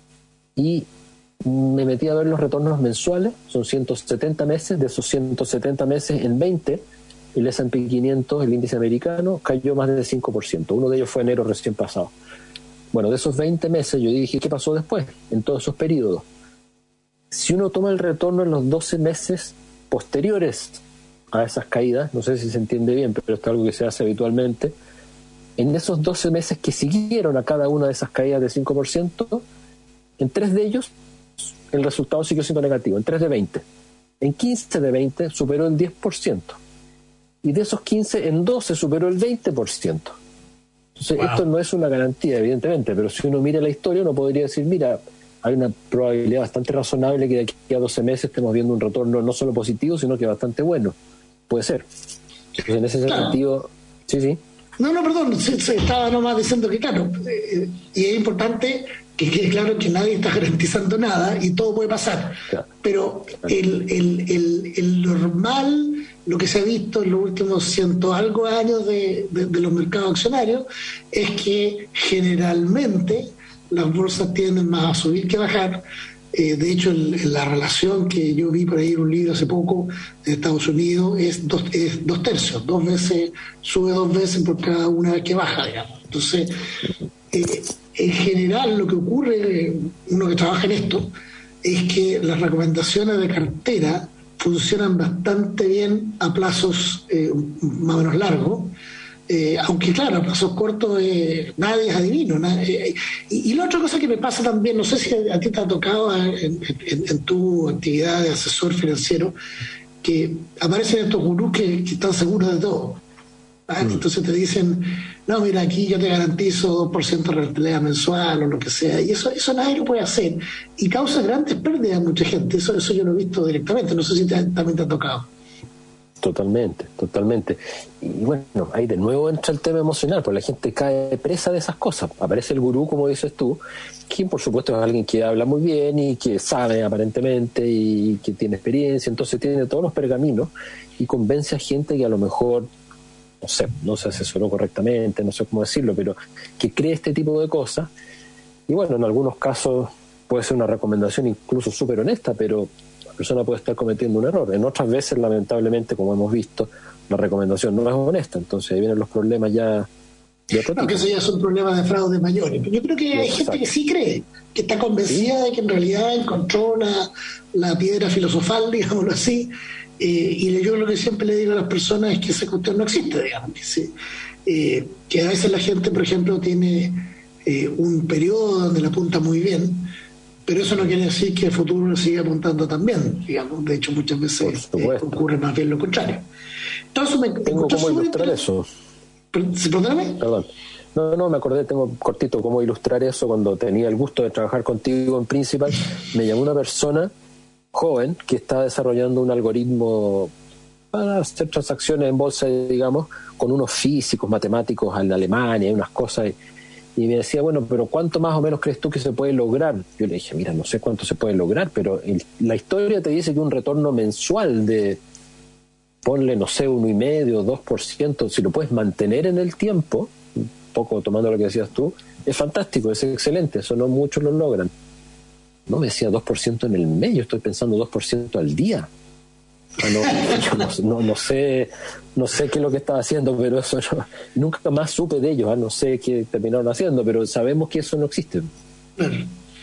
y me metí a ver los retornos mensuales, son ciento setenta meses, de esos ciento setenta meses en veinte, el ese and pe quinientos, el índice americano, cayó más del cinco por ciento, uno de ellos fue enero recién pasado. Bueno, de esos veinte meses yo dije, ¿qué pasó después? En todos esos periodos. Si uno toma el retorno en los doce meses posteriores a esas caídas, no sé si se entiende bien, pero esto es algo que se hace habitualmente, en esos doce meses que siguieron a cada una de esas caídas de cinco por ciento, en tres de ellos el resultado siguió siendo negativo, en tres de veinte. En quince de veinte superó el diez por ciento. Y de esos quince, en doce superó el veinte por ciento. Entonces, wow. Esto no es una garantía, evidentemente, pero si uno mira la historia, uno podría decir, mira, hay una probabilidad bastante razonable que de aquí a doce meses estemos viendo un retorno no solo positivo, sino que bastante bueno. Puede ser. Entonces, en ese claro. sentido, sí, sí. No, no, perdón, se, se estaba nomás diciendo que, claro, eh, y es importante que quede claro que nadie está garantizando nada y todo puede pasar. Claro. Pero el, el, el, el normal, lo que se ha visto en los últimos ciento algo años de, de, de los mercados accionarios, es que generalmente las bolsas tienden más a subir que a bajar. Eh, de hecho, el, la relación que yo vi por ahí en un libro hace poco de Estados Unidos es dos, es dos tercios, dos veces, sube dos veces por cada una vez que baja, digamos. Entonces, eh, en general lo que ocurre, uno que trabaja en esto, es que las recomendaciones de cartera funcionan bastante bien a plazos eh, más o menos largos. Eh, aunque claro, a plazos cortos eh, nadie es adivino. Nadie, eh, y, y la otra cosa que me pasa también, no sé si a, a ti te ha tocado en, en, en tu actividad de asesor financiero, que aparecen estos gurús que, que están seguros de todo. ¿Ah? Mm. Entonces te dicen, no, mira, aquí yo te garantizo dos por ciento de rentabilidad mensual o lo que sea, y eso eso nadie lo puede hacer, y causa grandes pérdidas a mucha gente. Eso, eso yo lo he visto directamente, no sé si te, también te ha tocado. Totalmente, totalmente. Y bueno, ahí de nuevo entra el tema emocional, pues la gente cae presa de esas cosas. Aparece el gurú, como dices tú, quien por supuesto es alguien que habla muy bien y que sabe aparentemente y que tiene experiencia, entonces tiene todos los pergaminos y convence a gente que a lo mejor, no sé, no se asesoró correctamente, no sé cómo decirlo, pero que cree este tipo de cosas. Y bueno, en algunos casos puede ser una recomendación incluso súper honesta, pero la persona puede estar cometiendo un error. En otras veces, lamentablemente, como hemos visto, la recomendación no es honesta, entonces ahí vienen los problemas ya de otro tipo. No, que eso ya son problemas de fraude mayores. Pero yo creo que hay Exacto. gente que sí cree, que está convencida ¿Sí? de que en realidad encontró la, la piedra filosofal, digámoslo así, eh, y yo lo que siempre le digo a las personas es que esa cuestión no existe, digamos, que, sí, eh, que a veces la gente, por ejemplo, tiene eh, un periodo donde la apunta muy bien, pero eso no quiere decir que el futuro siga apuntando también, digamos. De hecho, muchas veces eh, ocurre más bien lo contrario. Entonces, me, tengo cómo ilustrar eso. ¿Perdóname? Perdón. No, no, me acordé, tengo cortito cómo ilustrar eso. Cuando tenía el gusto de trabajar contigo en Principal, me llamó una persona joven que está desarrollando un algoritmo para hacer transacciones en bolsa, digamos, con unos físicos, matemáticos en Alemania y unas cosas. Y me decía, bueno, pero ¿cuánto más o menos crees tú que se puede lograr? Yo le dije, mira, no sé cuánto se puede lograr, pero el, la historia te dice que un retorno mensual de, ponle, no sé, uno y medio, dos por ciento, si lo puedes mantener en el tiempo, un poco tomando lo que decías tú, es fantástico, es excelente, eso no muchos lo logran. No, me decía dos por ciento en el mes, yo estoy pensando dos por ciento al día. Ah, no, yo no, no, no sé no sé qué es lo que estaba haciendo, pero eso no, nunca más supe de ellos, ah, no sé qué terminaron haciendo, pero sabemos que eso no existe. Claro.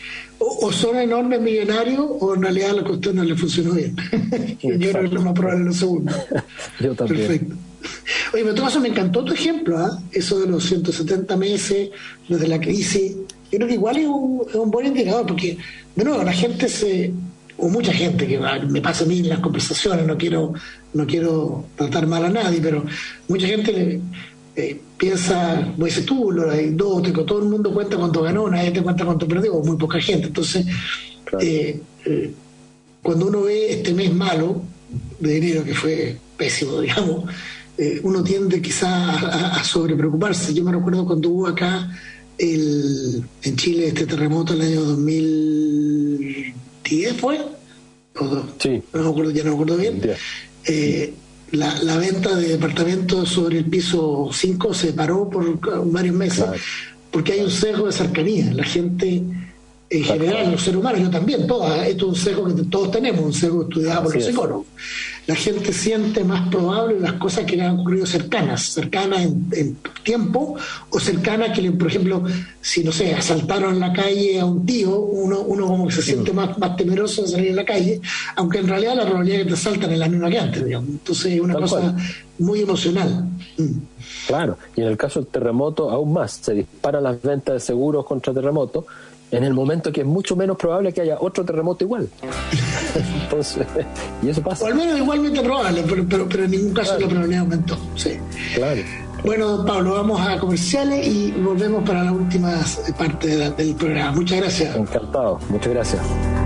O, o son enormes millonarios o en realidad la cuestión no le funcionó bien. Yo creo que es lo más probable lo segundo. Yo también. Perfecto. Oye, pero en todo caso me encantó tu ejemplo, ¿eh? Eso de los ciento setenta meses desde la crisis. Yo creo que igual es un, es un buen indicador, porque, de nuevo, la gente se, o mucha gente, que me pasa a mí en las conversaciones, no quiero, no quiero tratar mal a nadie, pero mucha gente le, eh, piensa, como dices tú, lo anecdótico, todo el mundo cuenta cuánto ganó, nadie te cuenta cuánto perdió, o muy poca gente. Entonces, claro. eh, eh, cuando uno ve este mes malo de enero, que fue pésimo, digamos, eh, uno tiende quizás a, a sobrepreocuparse. Yo me recuerdo cuando hubo acá el, en Chile este terremoto el año dos mil diez, ¿fue? O, sí. No me acuerdo, ya no me acuerdo bien. Eh, la, la venta de departamentos sobre el piso cinco se paró por varios meses, claro. Porque hay un sesgo de cercanía. La gente, en general, los seres humanos, yo también, todos, esto es un sesgo que todos tenemos, un sesgo estudiado por los psicólogos. La gente siente más probable las cosas que le han ocurrido cercanas, cercanas en, en tiempo, o cercanas que, le, por ejemplo, si, no sé, asaltaron en la calle a un tío, uno, uno como que se siente más, más temeroso de salir en la calle, aunque en realidad la probabilidad de que te asaltan es la misma que antes, digamos. Entonces es una Tal cosa cual. muy emocional. Mm. Claro, y en el caso del terremoto, aún más, se disparan las ventas de seguros contra terremotos, en el momento que es mucho menos probable que haya otro terremoto igual. Entonces, y eso pasa. O al menos igualmente probable, pero, pero, pero en ningún caso claro. La probabilidad aumentó. Sí. Claro. Bueno, don Pablo, vamos a comerciales y volvemos para la última parte de la, del programa. Muchas gracias. Encantado, muchas gracias.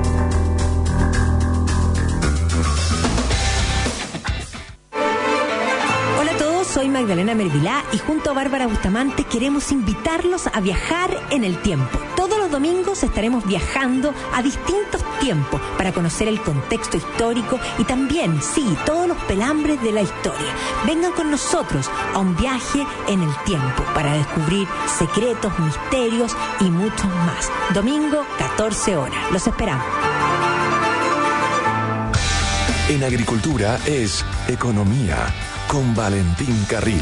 Soy Magdalena Mervilá y junto a Bárbara Bustamante queremos invitarlos a viajar en el tiempo. Todos los domingos estaremos viajando a distintos tiempos para conocer el contexto histórico y también, sí, todos los pelambres de la historia. Vengan con nosotros a un viaje en el tiempo para descubrir secretos, misterios y muchos más. Domingo, catorce horas. Los esperamos. En agricultura es economía con Valentín Carril.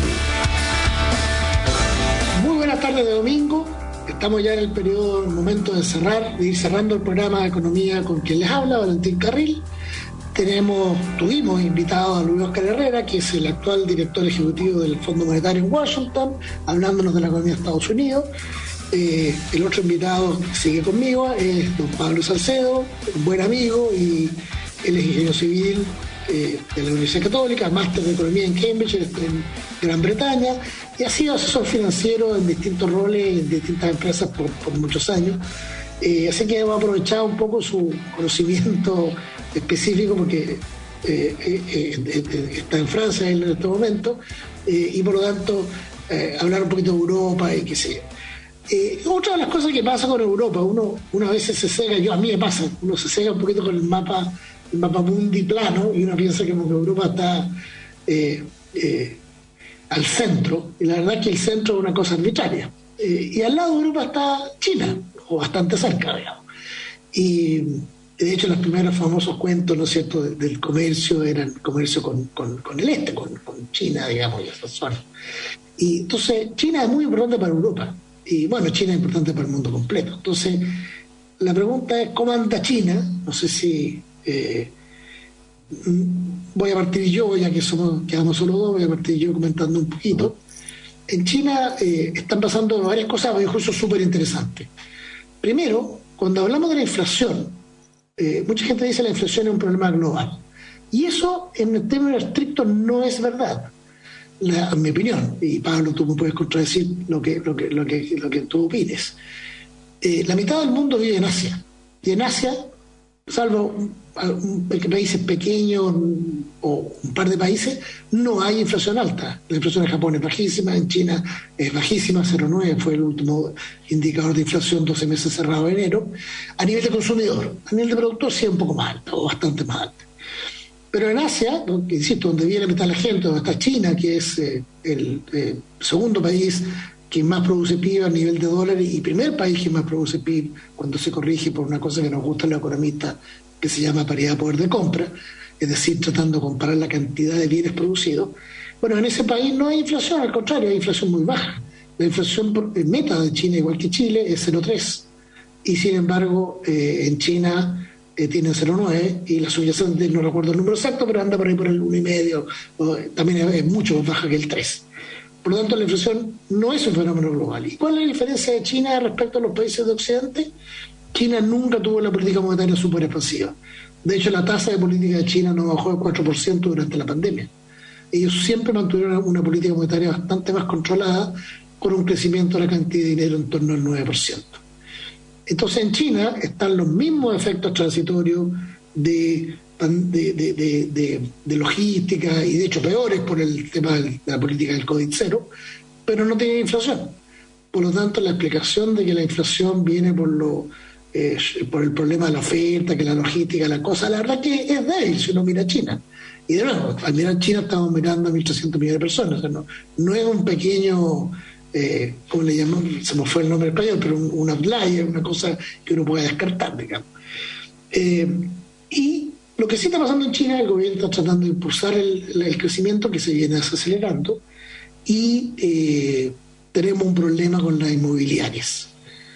Muy buenas tardes de domingo. Estamos ya en el periodo, el momento de cerrar, de ir cerrando el programa de economía con quien les habla, Valentín Carril. Tenemos, tuvimos invitado a Luis Oscar Herrera, que es el actual director ejecutivo del Fondo Monetario en Washington, hablándonos de la economía de Estados Unidos. Eh, el otro invitado que sigue conmigo es don Pablo Salcedo, un buen amigo, y él es ingeniero civil Eh, de la Universidad Católica, máster de Economía en Cambridge, en Gran Bretaña, y ha sido asesor financiero en distintos roles, en distintas empresas por, por muchos años. Eh, así que hemos aprovechado un poco su conocimiento específico, porque eh, eh, eh, está en Francia en este momento, eh, y por lo tanto eh, hablar un poquito de Europa y qué sé yo. Eh, otra de las cosas que pasa con Europa, uno, uno a veces se cega, yo a mí me pasa, uno se cega un poquito con el mapa el mapa mundi plano, y uno piensa que Europa está eh, eh, al centro, y la verdad es que el centro es una cosa arbitraria. Eh, y al lado de Europa está China, o bastante cerca, digamos. Y de hecho los primeros famosos cuentos, ¿no es cierto?, de, del comercio eran comercio con, con, con el este, con, con China, digamos, y esa zona. Y entonces China es muy importante para Europa, y bueno, China es importante para el mundo completo. Entonces la pregunta es, ¿cómo anda China? No sé si Eh, voy a partir yo, ya que somos, quedamos solo dos, voy a partir yo comentando un poquito. En China eh, están pasando varias cosas, incluso súper interesantes. Primero, cuando hablamos de la inflación, eh, mucha gente dice que la inflación es un problema global, y eso en términos estrictos no es verdad, la, en mi opinión, y Pablo, tú me puedes contradecir lo que, lo que, lo que, lo que tú opines. Eh, la mitad del mundo vive en Asia, y en Asia, salvo un, países pequeños o un par de países, no hay inflación alta. La inflación en Japón es bajísima, en China es bajísima, cero coma nueve fue el último indicador de inflación, doce meses cerrado en enero. A nivel de consumidor, a nivel de productor sí es un poco más alta, o bastante más alta. Pero en Asia, donde, insisto, donde viene a meter la gente, donde está China, que es eh, el eh, segundo país que más produce P I B a nivel de dólares y primer país que más produce P I B cuando se corrige por una cosa que nos gusta a los economistas, que se llama paridad de poder de compra, es decir, tratando de comparar la cantidad de bienes producidos. Bueno, en ese país no hay inflación, al contrario, hay inflación muy baja. La inflación meta de China, igual que Chile, es cero coma tres. Y sin embargo, eh, en China eh, tienen cero coma nueve y la subyacente, no recuerdo el número exacto, pero anda por ahí por el uno coma cinco, también es, es mucho más baja que el tres. Por lo tanto, la inflación no es un fenómeno global. ¿Y cuál es la diferencia de China respecto a los países de Occidente? China nunca tuvo la política monetaria súper expansiva. De hecho, la tasa de política de China no bajó del cuatro por ciento durante la pandemia. Ellos siempre mantuvieron una política monetaria bastante más controlada, con un crecimiento de la cantidad de dinero en torno al nueve por ciento. Entonces, en China están los mismos efectos transitorios de... De, de, de, de, de logística y de hecho peores por el tema de la política del COVID cero, pero no tiene inflación. Por lo tanto, la explicación de que la inflación viene por lo eh, por el problema de la oferta, que la logística, la cosa, la verdad que es débil si uno mira China. Y de nuevo, al mirar China estamos mirando a mil trescientos millones de personas. O sea, no, no es un pequeño, eh, ¿cómo le llaman? Se me fue el nombre en español, pero un, un outlier, una cosa que uno puede descartar, digamos. Eh, y lo que sí está pasando en China, el gobierno está tratando de impulsar el, el crecimiento que se viene desacelerando y eh, tenemos un problema con las inmobiliarias.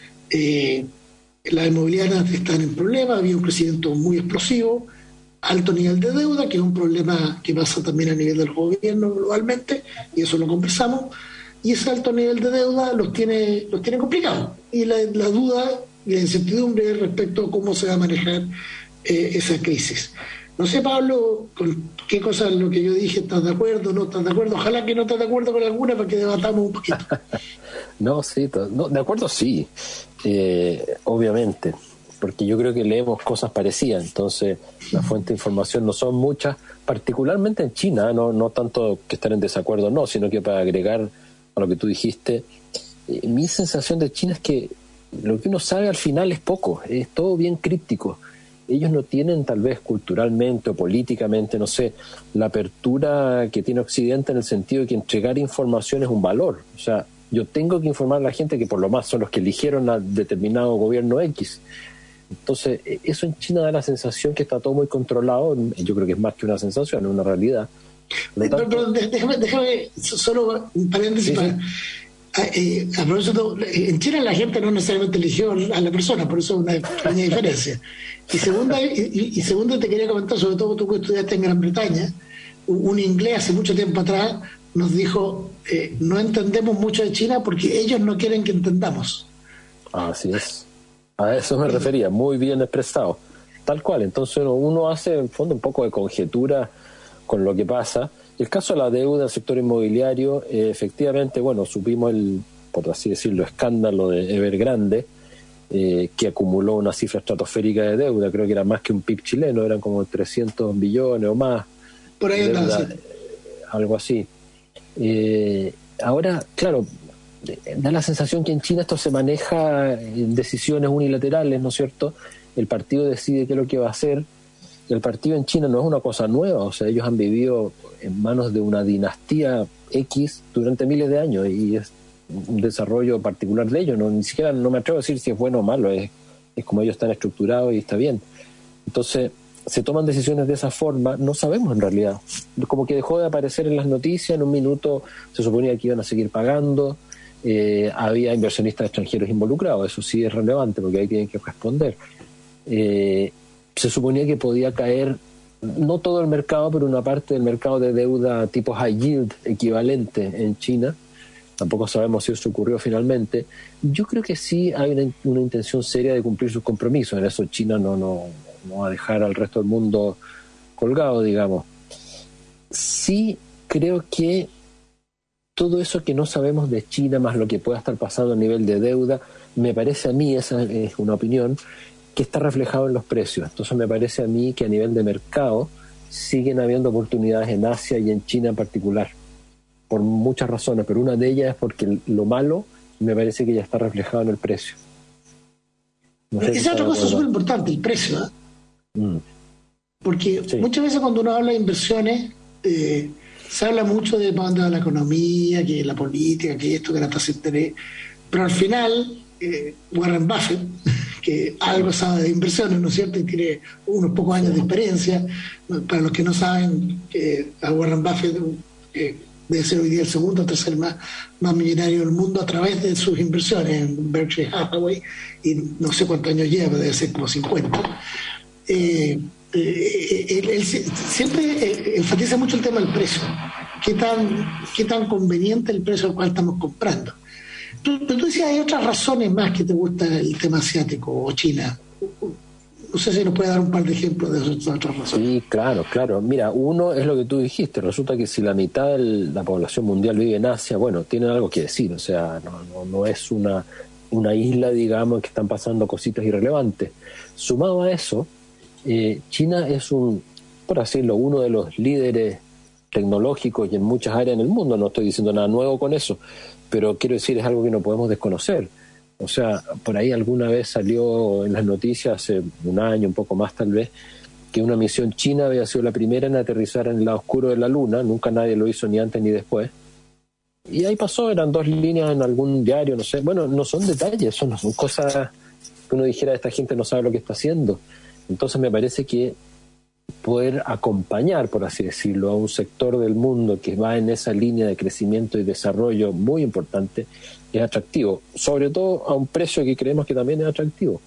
Eh, las inmobiliarias están en problemas, había un crecimiento muy explosivo, alto nivel de deuda, que es un problema que pasa también a nivel del gobierno globalmente, y eso lo conversamos, y ese alto nivel de deuda los tiene, los tiene complicados. Y la, la duda y la incertidumbre respecto a cómo se va a manejar Eh, esa crisis. No sé, Pablo, con qué cosas lo que yo dije, ¿estás de acuerdo? ¿No estás de acuerdo? Ojalá que no estés de acuerdo con alguna para que debatamos un poquito. No, sí, no, de acuerdo sí, eh, obviamente, porque yo creo que leemos cosas parecidas, entonces las fuentes de información no son muchas, particularmente en China, no, no tanto que estar en desacuerdo, no, sino que para agregar a lo que tú dijiste, eh, mi sensación de China es que lo que uno sabe al final es poco, es todo bien críptico. Ellos no tienen tal vez culturalmente o políticamente, no sé, la apertura que tiene Occidente en el sentido de que entregar información es un valor. O sea, yo tengo que informar a la gente que por lo más son los que eligieron a determinado gobierno X. Entonces, eso en China da la sensación que está todo muy controlado. Yo creo que es más que una sensación, es una realidad. Tanto, pero, pero déjame, déjame solo un paréntesis. Sí, para, sí. Eh, a propósito, en China la gente no necesariamente eligió a la persona, por eso es una pequeña diferencia. Y segunda, y, y segunda te quería comentar, sobre todo tú que estudiaste en Gran Bretaña, un inglés hace mucho tiempo atrás nos dijo, eh, no entendemos mucho de China porque ellos no quieren que entendamos. Así es, a eso me refería, muy bien expresado, tal cual. Entonces uno, uno hace en fondo un poco de conjetura con lo que pasa. El caso de la deuda del sector inmobiliario, eh, efectivamente, bueno, supimos el, por así decirlo, escándalo de Evergrande, eh, que acumuló una cifra estratosférica de deuda, creo que era más que un P I B chileno, eran como trescientos billones o más. Por ahí deuda, andaba, sí. Algo así. Eh, ahora, claro, da la sensación que en China esto se maneja en decisiones unilaterales, ¿no es cierto? El partido decide qué es lo que va a hacer. El partido en China no es una cosa nueva, o sea, ellos han vivido en manos de una dinastía X durante miles de años y es un desarrollo particular de ellos, no, ni siquiera no me atrevo a decir si es bueno o malo, es, es como ellos están estructurados y está bien. Entonces, se toman decisiones de esa forma, no sabemos en realidad, como que dejó de aparecer en las noticias, en un minuto se suponía que iban a seguir pagando, eh, había inversionistas extranjeros involucrados, eso sí es relevante porque ahí tienen que responder. Eh, se suponía que podía caer no todo el mercado, pero una parte del mercado de deuda tipo high yield equivalente en China. Tampoco sabemos si eso ocurrió finalmente. Yo creo que sí hay una, una intención seria de cumplir sus compromisos. En eso China no, no, no va a dejar al resto del mundo colgado, digamos. Sí creo que todo eso que no sabemos de China, más lo que pueda estar pasando a nivel de deuda, me parece a mí, esa es una opinión, que está reflejado en los precios. Entonces me parece a mí que a nivel de mercado siguen habiendo oportunidades en Asia y en China en particular, por muchas razones, pero una de ellas es porque lo malo me parece que ya está reflejado en el precio. No sé. Esa es otra cosa súper importante, el precio, ¿eh? Mm. Porque sí. Muchas veces cuando uno habla de inversiones, eh, se habla mucho de para dónde va la economía, que la política, que esto, que la tasa de interés, pero al final eh, Warren Buffett, que algo sabe de inversiones, ¿no es cierto? Y tiene unos pocos años de experiencia. Para los que no saben, que a Warren Buffett eh, debe ser hoy día el segundo o tercer más, más millonario del mundo a través de sus inversiones en Berkshire Hathaway, y no sé cuántos años lleva, debe ser como cincuenta. eh, eh, él, él siempre eh, enfatiza mucho el tema del precio. ¿Qué tan, qué tan conveniente el precio al cual estamos comprando? Tú, tú decías, hay otras razones más que te gusta el tema asiático o China. No sé si nos puede dar un par de ejemplos de esas otras razones. Sí, claro, claro. Mira, uno es lo que tú dijiste. Resulta que si la mitad de la población mundial vive en Asia, bueno, tienen algo que decir. O sea, no, no, no es una, una isla, digamos, que están pasando cositas irrelevantes. Sumado a eso, eh, China es un, por así decirlo, uno de los líderes tecnológicos y en muchas áreas en el mundo. No estoy diciendo nada nuevo con eso, pero quiero decir, es algo que no podemos desconocer. O sea, por ahí alguna vez salió en las noticias, hace un año, un poco más tal vez, que una misión china había sido la primera en aterrizar en el lado oscuro de la Luna. Nunca nadie lo hizo, ni antes ni después. Y ahí pasó, eran dos líneas en algún diario, no sé. Bueno, no son detalles, son, no son cosas que uno dijera, esta gente no sabe lo que está haciendo. Entonces me parece que poder acompañar, por así decirlo, a un sector del mundo que va en esa línea de crecimiento y desarrollo muy importante es atractivo, sobre todo a un precio que creemos que también es atractivo.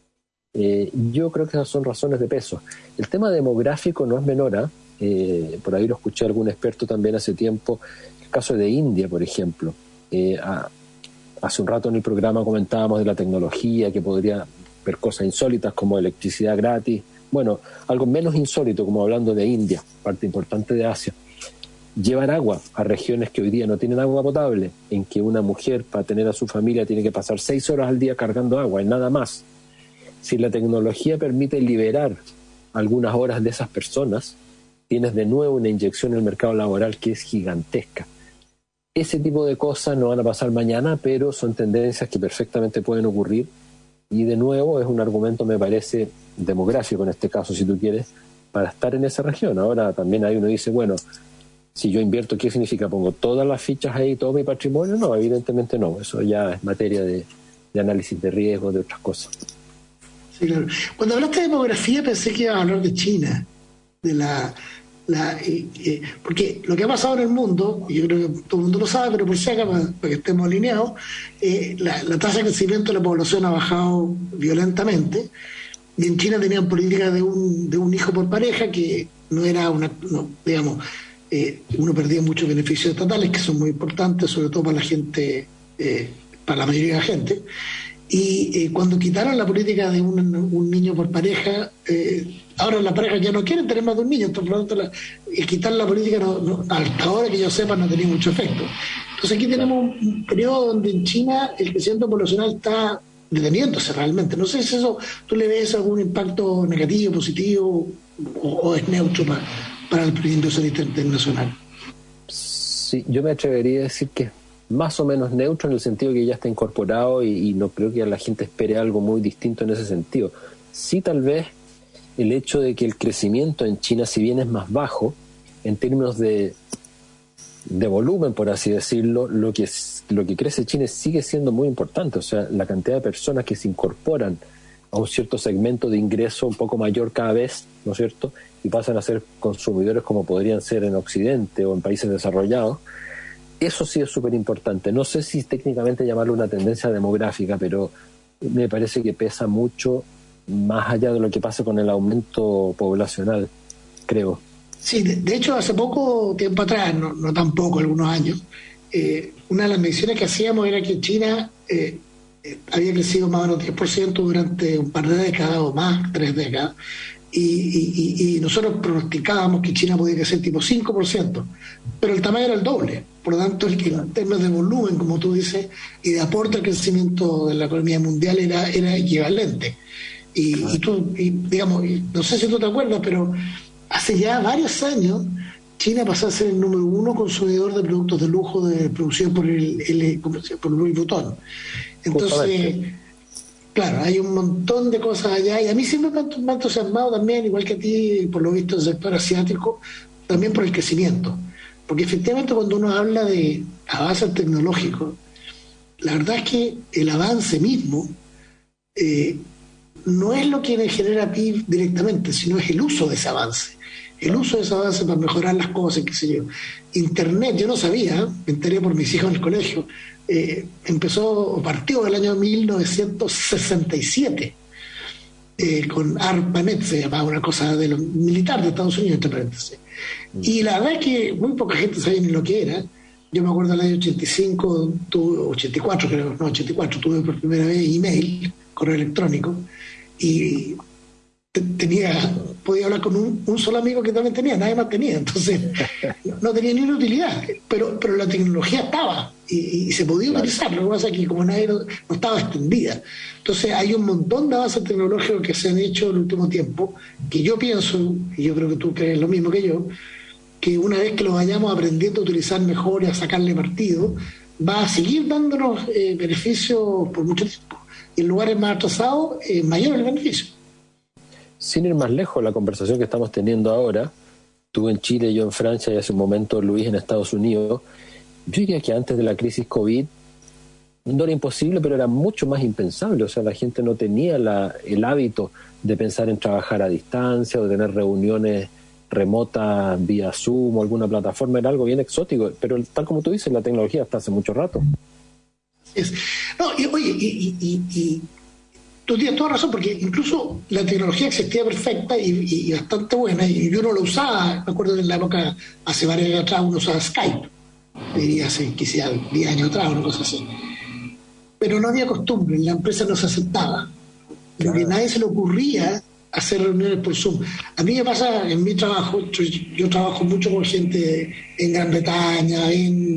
Eh, yo creo que esas son razones de peso. El tema demográfico no es menor, ¿eh? Eh, por ahí lo escuché a algún experto también hace tiempo, el caso de India, por ejemplo. Eh, a, hace un rato en el programa comentábamos de la tecnología, que podría ver cosas insólitas como electricidad gratis. Bueno, algo menos insólito, como hablando de India, parte importante de Asia. Llevar agua a regiones que hoy día no tienen agua potable, en que una mujer para tener a su familia tiene que pasar seis horas al día cargando agua y nada más. Si la tecnología permite liberar algunas horas de esas personas, tienes de nuevo una inyección en el mercado laboral que es gigantesca. Ese tipo de cosas no van a pasar mañana, pero son tendencias que perfectamente pueden ocurrir. Y de nuevo es un argumento, me parece, demográfico en este caso, si tú quieres, para estar en esa región. Ahora también hay uno dice, bueno, si yo invierto, ¿qué significa? ¿Pongo todas las fichas ahí, todo mi patrimonio? No, evidentemente no. Eso ya es materia de, de análisis de riesgo, de otras cosas. Sí, claro. Cuando hablaste de demografía pensé que ibas a hablar de China, de la... la eh, eh, porque lo que ha pasado en el mundo, y yo creo que todo el mundo lo sabe, pero por si acaso, para, para que estemos alineados, eh, la, la tasa de crecimiento de la población ha bajado violentamente, y en China tenían políticas de un, de un hijo por pareja que no era una, no, digamos, eh, uno perdía muchos beneficios estatales que son muy importantes, sobre todo para la gente, eh, para la mayoría de la gente. Y eh, cuando quitaron la política de un, un niño por pareja, eh, ahora las parejas ya no quieren tener más de un niño, entonces por lo tanto la, el quitar la política no, no, hasta ahora que yo sepa no tenía mucho efecto. Entonces aquí tenemos un, un periodo donde en China el crecimiento poblacional está deteniéndose realmente. No sé si eso tú le ves algún impacto negativo, positivo o, o es neutro para, para el proyecto internacional. Sí, yo me atrevería a decir que más o menos neutro en el sentido que ya está incorporado y, y no creo que la gente espere algo muy distinto en ese sentido. Sí, tal vez el hecho de que el crecimiento en China, si bien es más bajo, en términos de, de volumen, por así decirlo, lo que, lo que crece China sigue siendo muy importante. O sea, la cantidad de personas que se incorporan a un cierto segmento de ingreso un poco mayor cada vez, ¿no es cierto?, y pasan a ser consumidores como podrían ser en Occidente o en países desarrollados. Eso sí es súper importante. No sé si técnicamente llamarlo una tendencia demográfica, pero me parece que pesa mucho más allá de lo que pasa con el aumento poblacional, creo. Sí, de, de hecho, hace poco tiempo atrás, no, no tampoco, algunos años, eh, una de las mediciones que hacíamos era que China eh, eh, había crecido más o menos diez por ciento durante un par de décadas o más, tres décadas, y, y, y nosotros pronosticábamos que China podía crecer tipo cinco por ciento, pero el tamaño era el doble. Por lo tanto, el que en términos de volumen, como tú dices, y de aporte al crecimiento de la economía mundial era, era equivalente. Y, y tú, y, digamos, y no sé si tú te acuerdas, pero hace ya varios años China pasó a ser el número uno consumidor de productos de lujo de producidos por el, el por Louis Vuitton. Entonces, justamente, claro, hay un montón de cosas allá y a mí siempre me ha, me ha entusiasmado también, igual que a ti, por lo visto, el sector asiático, también por el crecimiento. Porque efectivamente cuando uno habla de avances tecnológicos, la verdad es que el avance mismo eh, no es lo que genera P I B directamente, sino es el uso de ese avance. El uso de ese avance para mejorar las cosas, qué sé yo. Internet, yo no sabía, me enteré por mis hijos en el colegio, eh, empezó, partió del año mil novecientos sesenta y siete. eh, con ARPANET, se llamaba, una cosa de los militar de Estados Unidos, entre paréntesis. Y la verdad es que muy poca gente sabía ni lo que era. Yo me acuerdo en el año ochenta y cinco, tuve, ochenta y cuatro creo, no, ochenta y cuatro, tuve por primera vez email, correo electrónico, y te, tenía, podía hablar con un, un solo amigo que también tenía, nadie más tenía, entonces no, no tenía ni una utilidad, pero, pero la tecnología estaba y, y se podía claro. utilizar. Lo que pasa es que como nadie no, no estaba extendida. Entonces hay un montón de avances tecnológicos que se han hecho en el último tiempo, que yo pienso, y yo creo que tú crees lo mismo que yo, que una vez que lo vayamos aprendiendo a utilizar mejor y a sacarle partido, va a seguir dándonos eh, beneficios por mucho tiempo. Y en lugares más atrasados, eh, mayor el beneficio. Sin ir más lejos, la conversación que estamos teniendo ahora, tú en Chile, yo en Francia y hace un momento Luis en Estados Unidos, yo diría que antes de la crisis COVID no era imposible, pero era mucho más impensable. O sea, la gente no tenía la, el hábito de pensar en trabajar a distancia o de tener reuniones remota vía Zoom o alguna plataforma, era algo bien exótico, pero tal como tú dices, la tecnología está hace mucho rato. Es, no, y, oye, y, y, y tú tienes toda razón, porque incluso la tecnología existía perfecta y, y, y bastante buena, y yo no lo usaba, me acuerdo en la época, hace varios años atrás, uno usaba Skype, diría hace quizás diez años atrás, una cosa así. Pero no había costumbre, la empresa no se aceptaba, porque claro. nadie se le ocurría hacer reuniones por Zoom. A mí me pasa en mi trabajo, yo, yo trabajo mucho con gente en Gran Bretaña,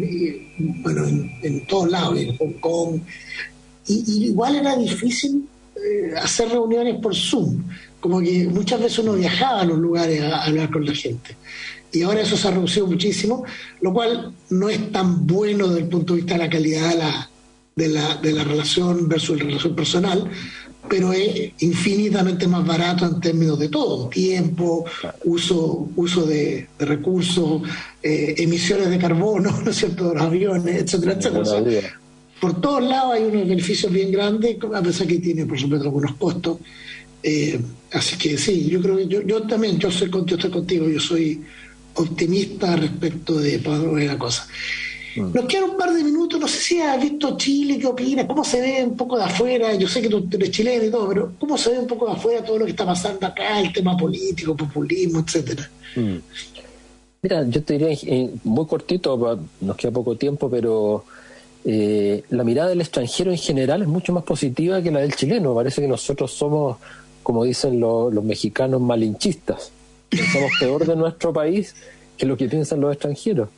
en, bueno, en, en todos lados, en Hong Kong, y, y igual era difícil eh, hacer reuniones por Zoom, como que muchas veces uno viajaba a los lugares a, a hablar con la gente. Y ahora eso se ha reducido muchísimo, lo cual no es tan bueno desde el punto de vista de la calidad de la, de la, de la relación versus la relación personal, pero es infinitamente más barato en términos de todo, tiempo, uso uso de, de recursos, eh, emisiones de carbono, ¿no es cierto?, de los aviones, etcétera, etcétera. O sea, por todos lados hay unos beneficios bien grandes, a pesar que tiene, por supuesto, algunos costos. Eh, así que sí, yo creo que yo, yo también, yo, soy, yo estoy contigo, yo soy optimista respecto de poder ver la cosa. Nos quedan un par de minutos, no sé si has visto Chile, ¿qué opinas? ¿Cómo se ve un poco de afuera? Yo sé que tú eres chileno y todo, pero ¿cómo se ve un poco de afuera todo lo que está pasando acá, el tema político, populismo, etcétera? Mm. Mira, yo te diría eh, muy cortito, nos queda poco tiempo, pero eh, la mirada del extranjero en general es mucho más positiva que la del chileno. Parece que nosotros somos, como dicen los, los mexicanos, malinchistas. Pensamos peor de nuestro país que lo que piensan los extranjeros.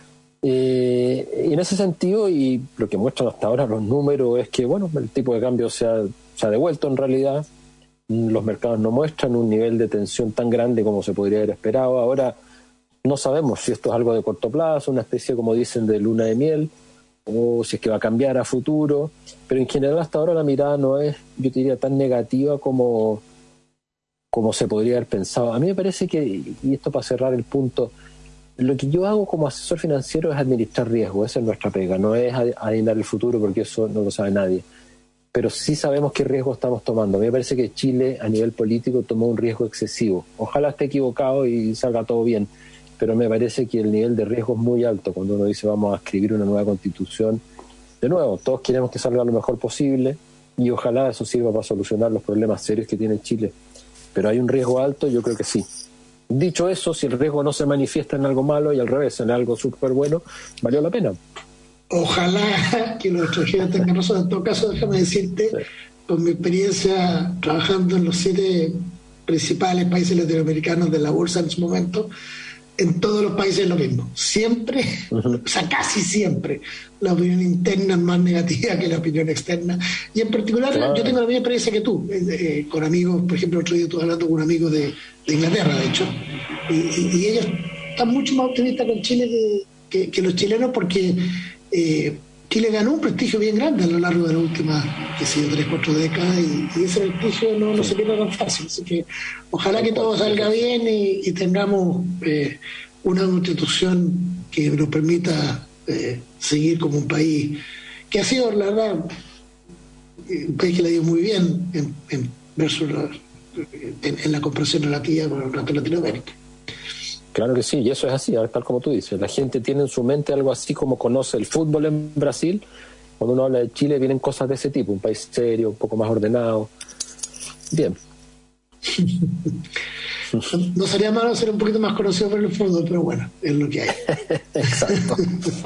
Eh, y en ese sentido, y lo que muestran hasta ahora los números, es que bueno, el tipo de cambio se ha, se ha devuelto en realidad. Los mercados no muestran un nivel de tensión tan grande como se podría haber esperado. Ahora no sabemos si esto es algo de corto plazo, una especie, como dicen, de luna de miel, o si es que va a cambiar a futuro, pero en general hasta ahora la mirada no es, yo te diría, tan negativa como, como se podría haber pensado. A mí me parece que, y esto para cerrar el punto, lo que yo hago como asesor financiero es administrar riesgo, esa es nuestra pega, no es adivinar el futuro porque eso no lo sabe nadie, pero sí sabemos qué riesgo estamos tomando. A mí me parece que Chile a nivel político tomó un riesgo excesivo, ojalá esté equivocado y salga todo bien, pero me parece que el nivel de riesgo es muy alto cuando uno dice vamos a escribir una nueva constitución. De nuevo, todos queremos que salga lo mejor posible y ojalá eso sirva para solucionar los problemas serios que tiene Chile, pero hay un riesgo alto, yo creo que sí. Dicho eso, si el riesgo no se manifiesta en algo malo y al revés, en algo súper bueno, valió la pena. Ojalá que los extranjeros tengan razón. En todo caso, déjame decirte, sí, con mi experiencia trabajando en los siete principales países latinoamericanos de la bolsa en su momento, en todos los países es lo mismo. Siempre, uh-huh. o sea, casi siempre, la opinión interna es más negativa que la opinión externa. Y en particular, claro, yo tengo la misma experiencia que tú, eh, eh, con amigos, por ejemplo, el otro día estuve hablando con un amigo de, de Inglaterra, de hecho, y, y, y ellos están mucho más optimistas con Chile que, que, que los chilenos, porque eh, Chile ganó un prestigio bien grande a lo largo de las últimas, qué sé yo, tres, cuatro décadas, y, y ese prestigio no, no se pierde tan fácil. Así que ojalá que todo salga bien y, y tengamos eh, una constitución que nos permita eh, seguir como un país que ha sido, la verdad, un país que le ha ido muy bien en, en, versus la, en, en la comparación relativa con el resto de Latinoamérica. Claro que sí, y eso es así, tal como tú dices. La gente tiene en su mente algo así como conoce el fútbol en Brasil. Cuando uno habla de Chile vienen cosas de ese tipo, un país serio, un poco más ordenado. Bien, No sería malo ser un poquito más conocido por el fútbol, pero bueno, es lo que hay. Exacto.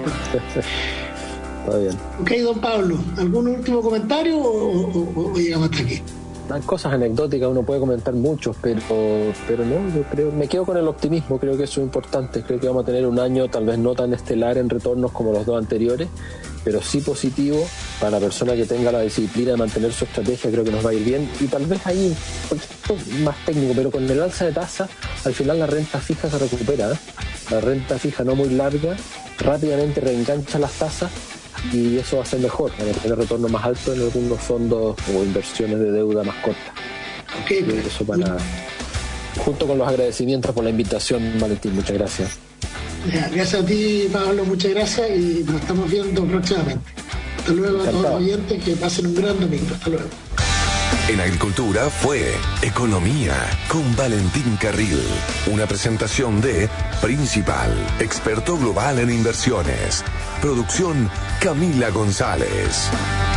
Está bien. Ok, don Pablo, ¿algún último comentario o, o, o llegamos hasta aquí? Hay cosas anecdóticas, uno puede comentar muchos, pero pero no, yo creo, me quedo con el optimismo, creo que eso es importante. Creo que vamos a tener un año tal vez no tan estelar en retornos como los dos anteriores, pero sí positivo para la persona que tenga la disciplina de mantener su estrategia. Creo que nos va a ir bien, y tal vez ahí, esto es más técnico, pero con el alza de tasa, al final la renta fija se recupera, ¿eh? La renta fija no muy larga rápidamente reengancha las tasas, y eso va a ser mejor, va a tener retorno más alto en algunos fondos o inversiones de deuda más cortas. Okay, pues, eso para, junto con los agradecimientos por la invitación, Valentín, muchas gracias. Ya, gracias a ti, Pablo, muchas gracias, y nos estamos viendo próximamente. Hasta luego. Encantado. A todos los oyentes, que pasen un gran domingo. Hasta luego. En Agricultura fue Economía con Valentín Carril, una presentación de Principal, experto global en inversiones. Producción Camila González.